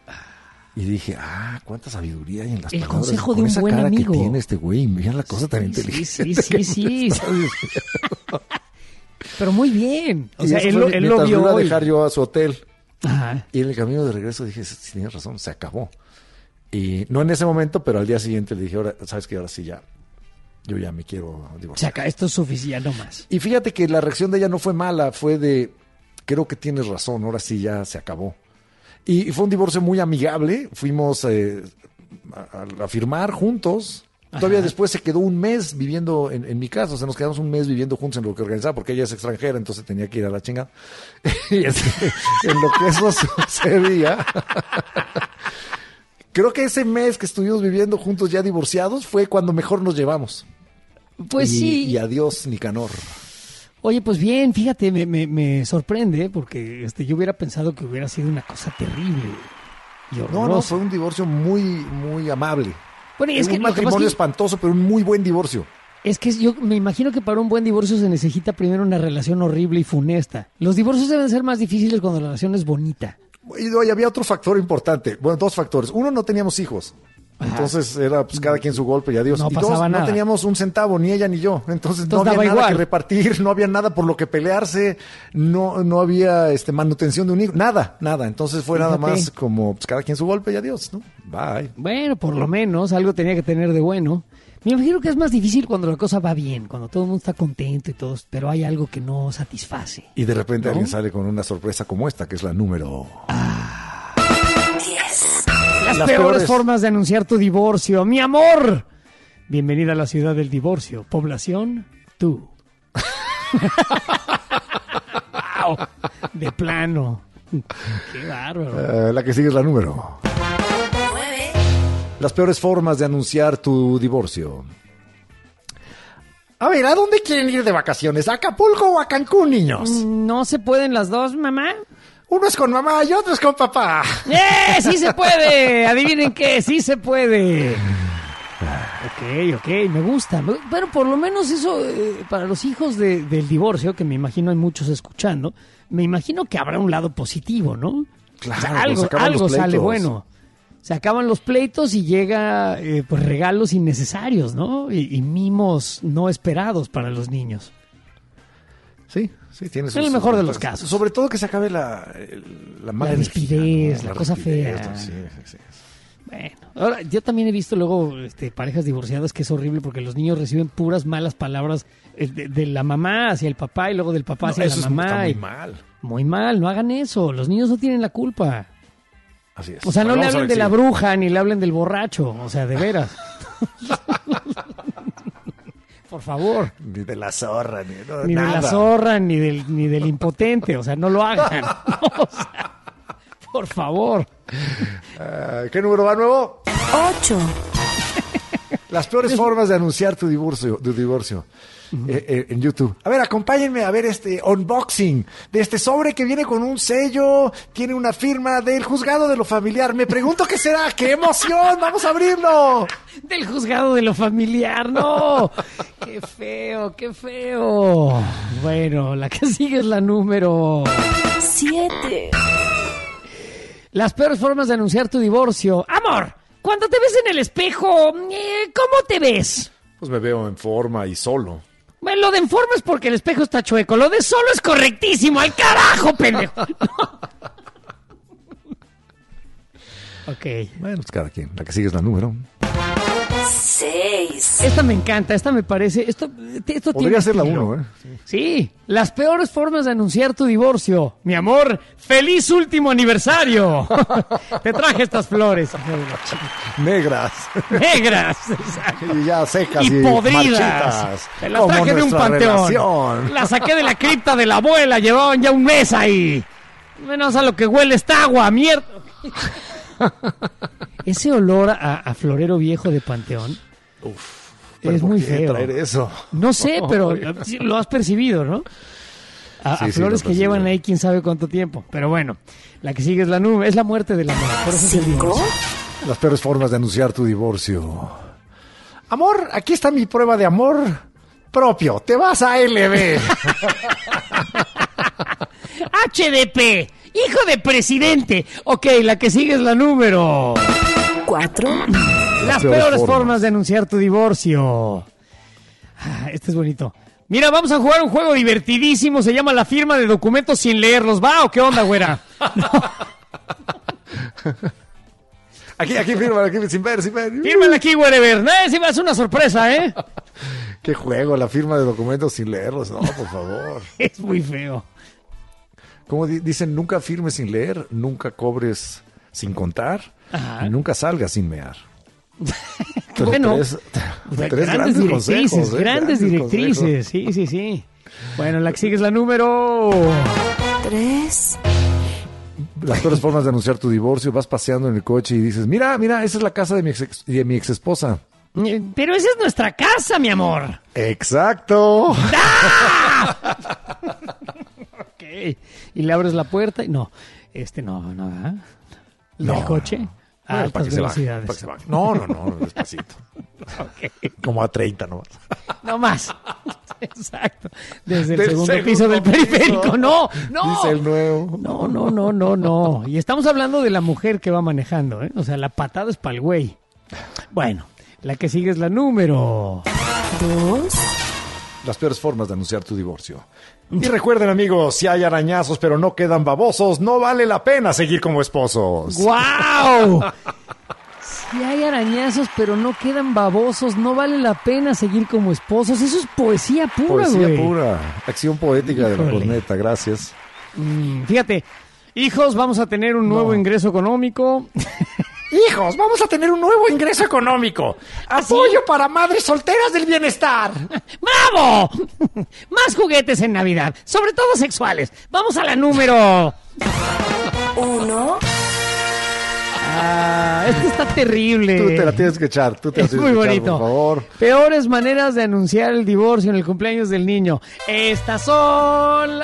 Y dije, ah, cuánta sabiduría hay en las El palabras. consejo de Con un esa buen cara amigo. que tiene este güey, mira la cosa tan Sí, inteligente. sí, sí, sí, sí. Pero muy bien. O Y sea, eso él, fue lo- él lo mientras vio iba a hoy. dejar yo a su hotel. Ajá. Y en el camino de regreso dije, sí, tienes razón, se acabó. Y no en ese momento, pero al día siguiente le dije, ahora, ¿sabes qué? Ahora sí ya, yo ya me quiero O divorciar. sea, esto es suficiente, no más. Y fíjate que la reacción de ella no fue mala, fue de, creo que tienes razón, ahora sí ya se acabó. Y fue un divorcio muy amigable, fuimos eh, a, a firmar juntos. Todavía Ajá. después se quedó un mes viviendo en, en mi casa, o sea, nos quedamos un mes viviendo juntos en lo que organizaba, porque ella es extranjera, entonces tenía que ir a la chingada. Y este, en lo que eso sucedía, creo que ese mes que estuvimos viviendo juntos ya divorciados fue cuando mejor nos llevamos. Pues Y- sí. Y adiós, Nicanor. Oye, pues bien, fíjate, me, me, me sorprende porque este, yo hubiera pensado que hubiera sido una cosa terrible. y No, horroroso. no, fue un divorcio muy, muy amable. Bueno, y es un que lo que pasa matrimonio es que- espantoso, pero un muy buen divorcio. Es que yo me imagino que para un buen divorcio se necesita primero una relación horrible y funesta. Los divorcios deben ser más difíciles cuando la relación es bonita. Y, no, y había otro factor importante. Bueno, dos factores. Uno, no teníamos hijos. Entonces era pues cada quien su golpe y adiós. No y dos, pasaba no nada. teníamos un centavo, ni ella ni yo. Entonces, Entonces no había daba nada igual. que repartir, no había nada por lo que pelearse, no, no había este manutención de un hijo, nada, nada. Entonces fue nada Fíjate. más como pues, cada quien su golpe y adiós, ¿no? Bye. Bueno, por lo menos algo tenía que tener de bueno. Me imagino que es más difícil cuando la cosa va bien, cuando todo el mundo está contento y todo, pero hay algo que no satisface. Y de repente ¿No? alguien sale con una sorpresa como esta, que es la número... Las, Las peores, peores. formas de anunciar tu divorcio. ¡Mi amor! Bienvenida a la ciudad del divorcio. Población, tú. Wow, de plano. Qué bárbaro. Eh, la que sigue es la número... Las peores formas de anunciar tu divorcio. A ver, ¿a dónde quieren ir de vacaciones? ¿A Acapulco o a Cancún, niños? ¿No se pueden las dos, mamá? Uno es con mamá y otro es con papá. ¡Eh! ¡Sí se puede! Adivinen qué, sí se puede. Ok, ok, me gusta. Me- Pero por lo menos eso, eh, para los hijos de- del divorcio, que me imagino hay muchos escuchando, me imagino que habrá un lado positivo, ¿no? Claro, O sea, pues, algo acaban algo los sale pleitos. bueno. Se acaban los pleitos y llega eh, pues regalos innecesarios, ¿no? Y, y mimos no esperados para los niños. Sí, sí, tiene En el mejor de los casos. Sobre todo que se acabe la, el- la mala La energía, rispidez, ¿no? la cosa rispidez, fea. ¿no? Sí, sí, sí. Bueno, ahora yo también he visto luego este, parejas divorciadas que es horrible porque los niños reciben puras malas palabras eh, de, de la mamá hacia el papá y luego del papá No, hacia eso la es- mamá. está muy y- mal. Muy mal, no hagan eso. Los niños no tienen la culpa. Así es. O sea, no Bueno, le vamos a hablen ver de la si- bruja ni le hablen del borracho. O sea, de veras. Por favor. Ni de la zorra, ni, no, Ni nada. de la zorra, ni del, ni del impotente. O sea, no lo hagan. O sea, por favor. Ah, ¿Qué número va nuevo? Ocho. Las peores formas de anunciar tu divorcio, tu divorcio. Eh, eh, en YouTube. A ver, acompáñenme a ver este unboxing de este sobre que viene con un sello, tiene una firma del juzgado de lo familiar. Me pregunto qué será, qué emoción, vamos a abrirlo. Del juzgado de lo familiar, no. Qué feo, qué feo. Bueno, la que sigue es la número Siete. Las peores formas de anunciar tu divorcio. Amor, cuando te ves en el espejo, eh, ¿cómo te ves? Pues me veo en forma y solo. Bueno, lo de en forma es porque el espejo está chueco. Lo de solo es correctísimo. ¡Al carajo, pendejo! Ok. Bueno, pues cada quien. La que sigue es la número. Seis. Esta me encanta, esta me parece. Esto, esto Podría tiene ser la estilo. uno, ¿eh? Sí, las peores formas de anunciar tu divorcio. Mi amor, feliz último aniversario. Te traje estas flores. hija de la chica. Negras. Negras. Exacto. Y ya secas y, Y podridas. marchitas. Te las Como traje de un nuestra panteón. relación. Las saqué de la cripta de la abuela. Llevaban ya un mes ahí. Menos a lo que huele esta agua, mierda. Ese olor a, a florero viejo de panteón. Uf, ¿pero es por muy qué feo. traer eso? No sé, pero sí, lo has percibido, ¿no? A, a Sí, sí, flores lo que percibo. llevan ahí quién sabe cuánto tiempo. Pero bueno, la que sigue es la nube, es la muerte del amor. Por eso es el Cinco. divorcio. Las peores formas de anunciar tu divorcio. Amor, aquí está mi prueba de amor propio. Te vas a L B. H D P, hijo de presidente. Ok, la que sigue es la número. Cuatro. Las peores formas. de anunciar tu divorcio. Ah, este es bonito. Mira, vamos a jugar un juego divertidísimo. Se llama la firma de documentos sin leerlos. ¿Va o qué onda, güera? Aquí, aquí, firma, aquí, sin ver, sin ver. Fírmala aquí, wherever. No, si va a ser una sorpresa, ¿eh? Qué juego, la firma de documentos sin leerlos. No, por favor. Es muy feo. Como di- dicen, nunca firmes sin leer, nunca cobres sin contar Ajá. y nunca salgas sin mear. Pero Bueno, tres, Pues, tres grandes grandes directrices, consejos, ¿eh? grandes directrices. consejos. Sí, sí, sí. Bueno, la que sigue es la número... Tres. Las peores formas de anunciar tu divorcio, vas paseando en el coche y dices, mira, mira, esa es la casa de mi ex, de mi ex esposa. Eh, Pero esa es nuestra casa, mi amor. Exacto. Ok. Y le abres la puerta y no, este no, no, ¿verdad? ¿El No. coche? A No, altas para que se baje, velocidades. para que se baje. No, no, no, despacito. Ok. Como a treinta nomás. No más. Exacto. Desde el Del segundo, segundo piso del piso. periférico. No, no. Dice el nuevo. No, no, no, no, no. Y estamos hablando de la mujer que va manejando, ¿eh? O sea, la patada es para el güey. Bueno, la que sigue es la número dos. Las peores formas de anunciar tu divorcio. Y recuerden, amigos, si hay arañazos pero no quedan babosos, no vale la pena seguir como esposos. ¡Guau! Si hay arañazos pero no quedan babosos, no vale la pena seguir como esposos. Eso es poesía pura, Poesía güey. pura. Acción poética de la Híjole. corneta, gracias. Mm, fíjate, hijos, vamos a tener un nuevo No. ingreso económico. Hijos, vamos a tener un nuevo ingreso económico. Apoyo para madres solteras del bienestar. ¡Bravo! Más juguetes en Navidad, sobre todo sexuales. Vamos a la número Uno. Ah, esto está terrible. Tú te la tienes que echar. Tú te la Es tienes muy que echar, bonito. por favor. Peores maneras de anunciar el divorcio en el cumpleaños del niño. Estas son...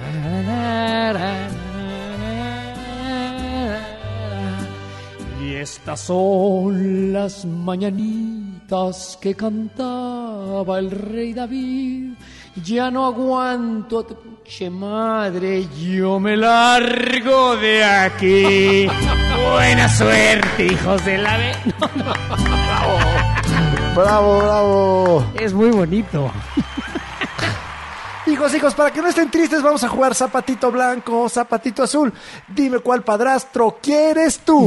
Y estas son las mañanitas que cantaba el rey David. Ya no aguanto a tu pinche madre, yo me largo de aquí. Buena suerte, hijos de la... ve- No, no. Bravo, bravo. Es muy bonito. Hijos, hijos, para que no estén tristes, vamos a jugar zapatito blanco, zapatito azul. Dime cuál padrastro quieres tú.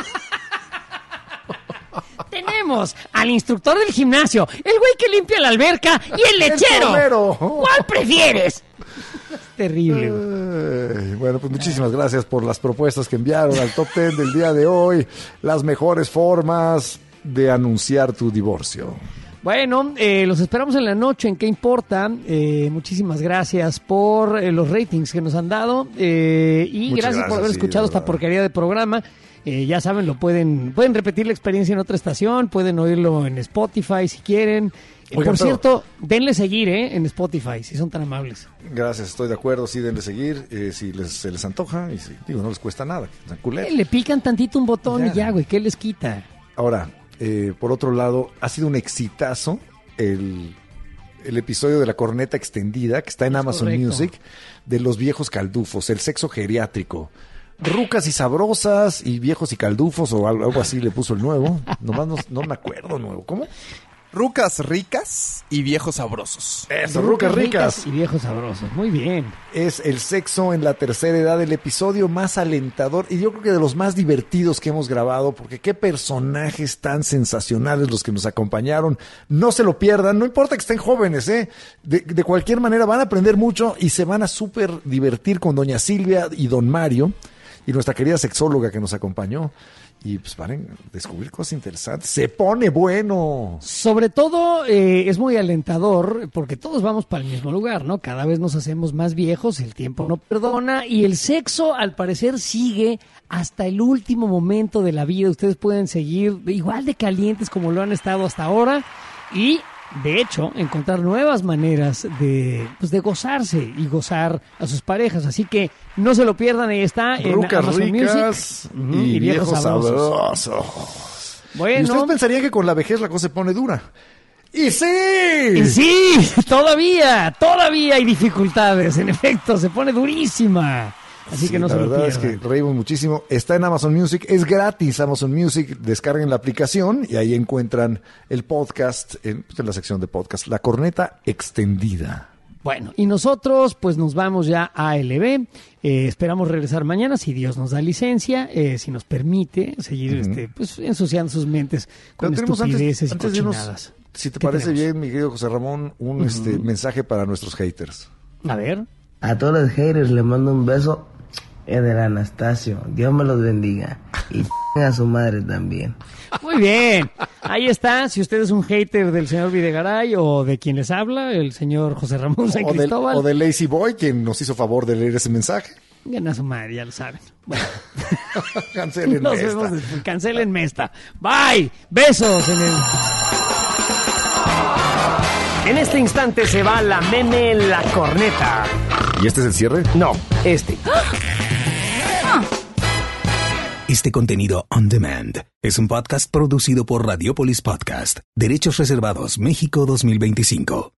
Tenemos al instructor del gimnasio, el güey que limpia la alberca y el lechero. plomero. ¿Cuál prefieres? Es terrible. Ay, bueno, pues muchísimas gracias por las propuestas que enviaron al top ten del día de hoy. Las mejores formas de anunciar tu divorcio. Bueno, eh, los esperamos en la noche en ¿Qué importa? Eh, muchísimas gracias por eh, los ratings que nos han dado eh, y Muchas gracias, por gracias, haber sí, escuchado de esta verdad. porquería de programa. Eh, ya saben, lo pueden pueden repetir la experiencia en otra estación, pueden oírlo en Spotify si quieren. Eh, Oigan, por pero- cierto, denle seguir eh, en Spotify si son tan amables. Gracias, estoy de acuerdo. Sí, denle seguir eh, si les, se les antoja y si, digo, no les cuesta nada. que sean culeros. Eh, le pican tantito un botón Ya. y ya, güey, ¿qué les quita? Ahora, eh, por otro lado, ha sido un exitazo el, el episodio de la corneta extendida que está en Es Amazon correcto. Music de los viejos caldufos, el sexo geriátrico. Rucas y sabrosas y viejos y caldufos o algo, algo así le puso el nuevo. Nomás no, no me acuerdo nuevo. ¿Cómo? Rucas ricas y viejos sabrosos. Eso, rucas ricas. y viejos sabrosos. Muy bien. Es el sexo en la tercera edad, el episodio más alentador y yo creo que de los más divertidos que hemos grabado, porque qué personajes tan sensacionales los que nos acompañaron. No se lo pierdan, no importa que estén jóvenes, ¿eh? De, de cualquier manera van a aprender mucho y se van a súper divertir con doña Silvia y don Mario y nuestra querida sexóloga que nos acompañó. Y pues van a descubrir cosas interesantes. Se pone bueno. Sobre todo eh, es muy alentador porque todos vamos para el mismo lugar, ¿no? Cada vez nos hacemos más viejos, el tiempo no perdona y el sexo al parecer sigue hasta el último momento de la vida. Ustedes pueden seguir igual de calientes como lo han estado hasta ahora y de hecho encontrar nuevas maneras de, pues, de gozarse y gozar a sus parejas. Así que no se lo pierdan, ahí está en Rucas Amazon ricas Music. Ujú, y, viejos sabrosos. Bueno. Y ustedes pensarían que con la vejez la cosa se pone dura. ¡Y sí! Y sí, todavía, todavía hay dificultades. En efecto, se pone durísima. Así Sí, que no la se lo verdad pierdan. es que reímos muchísimo. Está en Amazon Music, es gratis Amazon Music. Descarguen la aplicación y ahí encuentran el podcast en, en la sección de podcast, La Corneta Extendida. Bueno, y nosotros pues nos vamos ya a L B. Eh, esperamos regresar mañana, si Dios nos da licencia, eh, si nos permite seguir Ujú. este, pues, ensuciando sus mentes con Pero tenemos antes, estupideces antes y de irnos, cochinadas. si te ¿Qué parece tenemos? bien, mi querido José Ramón, un Ujú. este, mensaje para nuestros haters. A ver. A todos los haters les mando un beso. Es del Anastasio. Dios me los bendiga. Y a su madre también. Muy bien, ahí está. Si usted es un hater del señor Videgaray o de quien les habla, el señor José Ramón San O del, Cristóbal, o de Lazy Boy, quien nos hizo favor de leer ese mensaje. gana su madre, ya lo saben. Bueno. Cancelen Nos esta. vemos después. Cancelenme esta. Bye. Besos en el... En este instante se va la meme en la corneta. ¿Y este es el cierre? No, este. Este contenido on demand es un podcast producido por Radiopolis Podcast. Derechos reservados México dos mil veinticinco.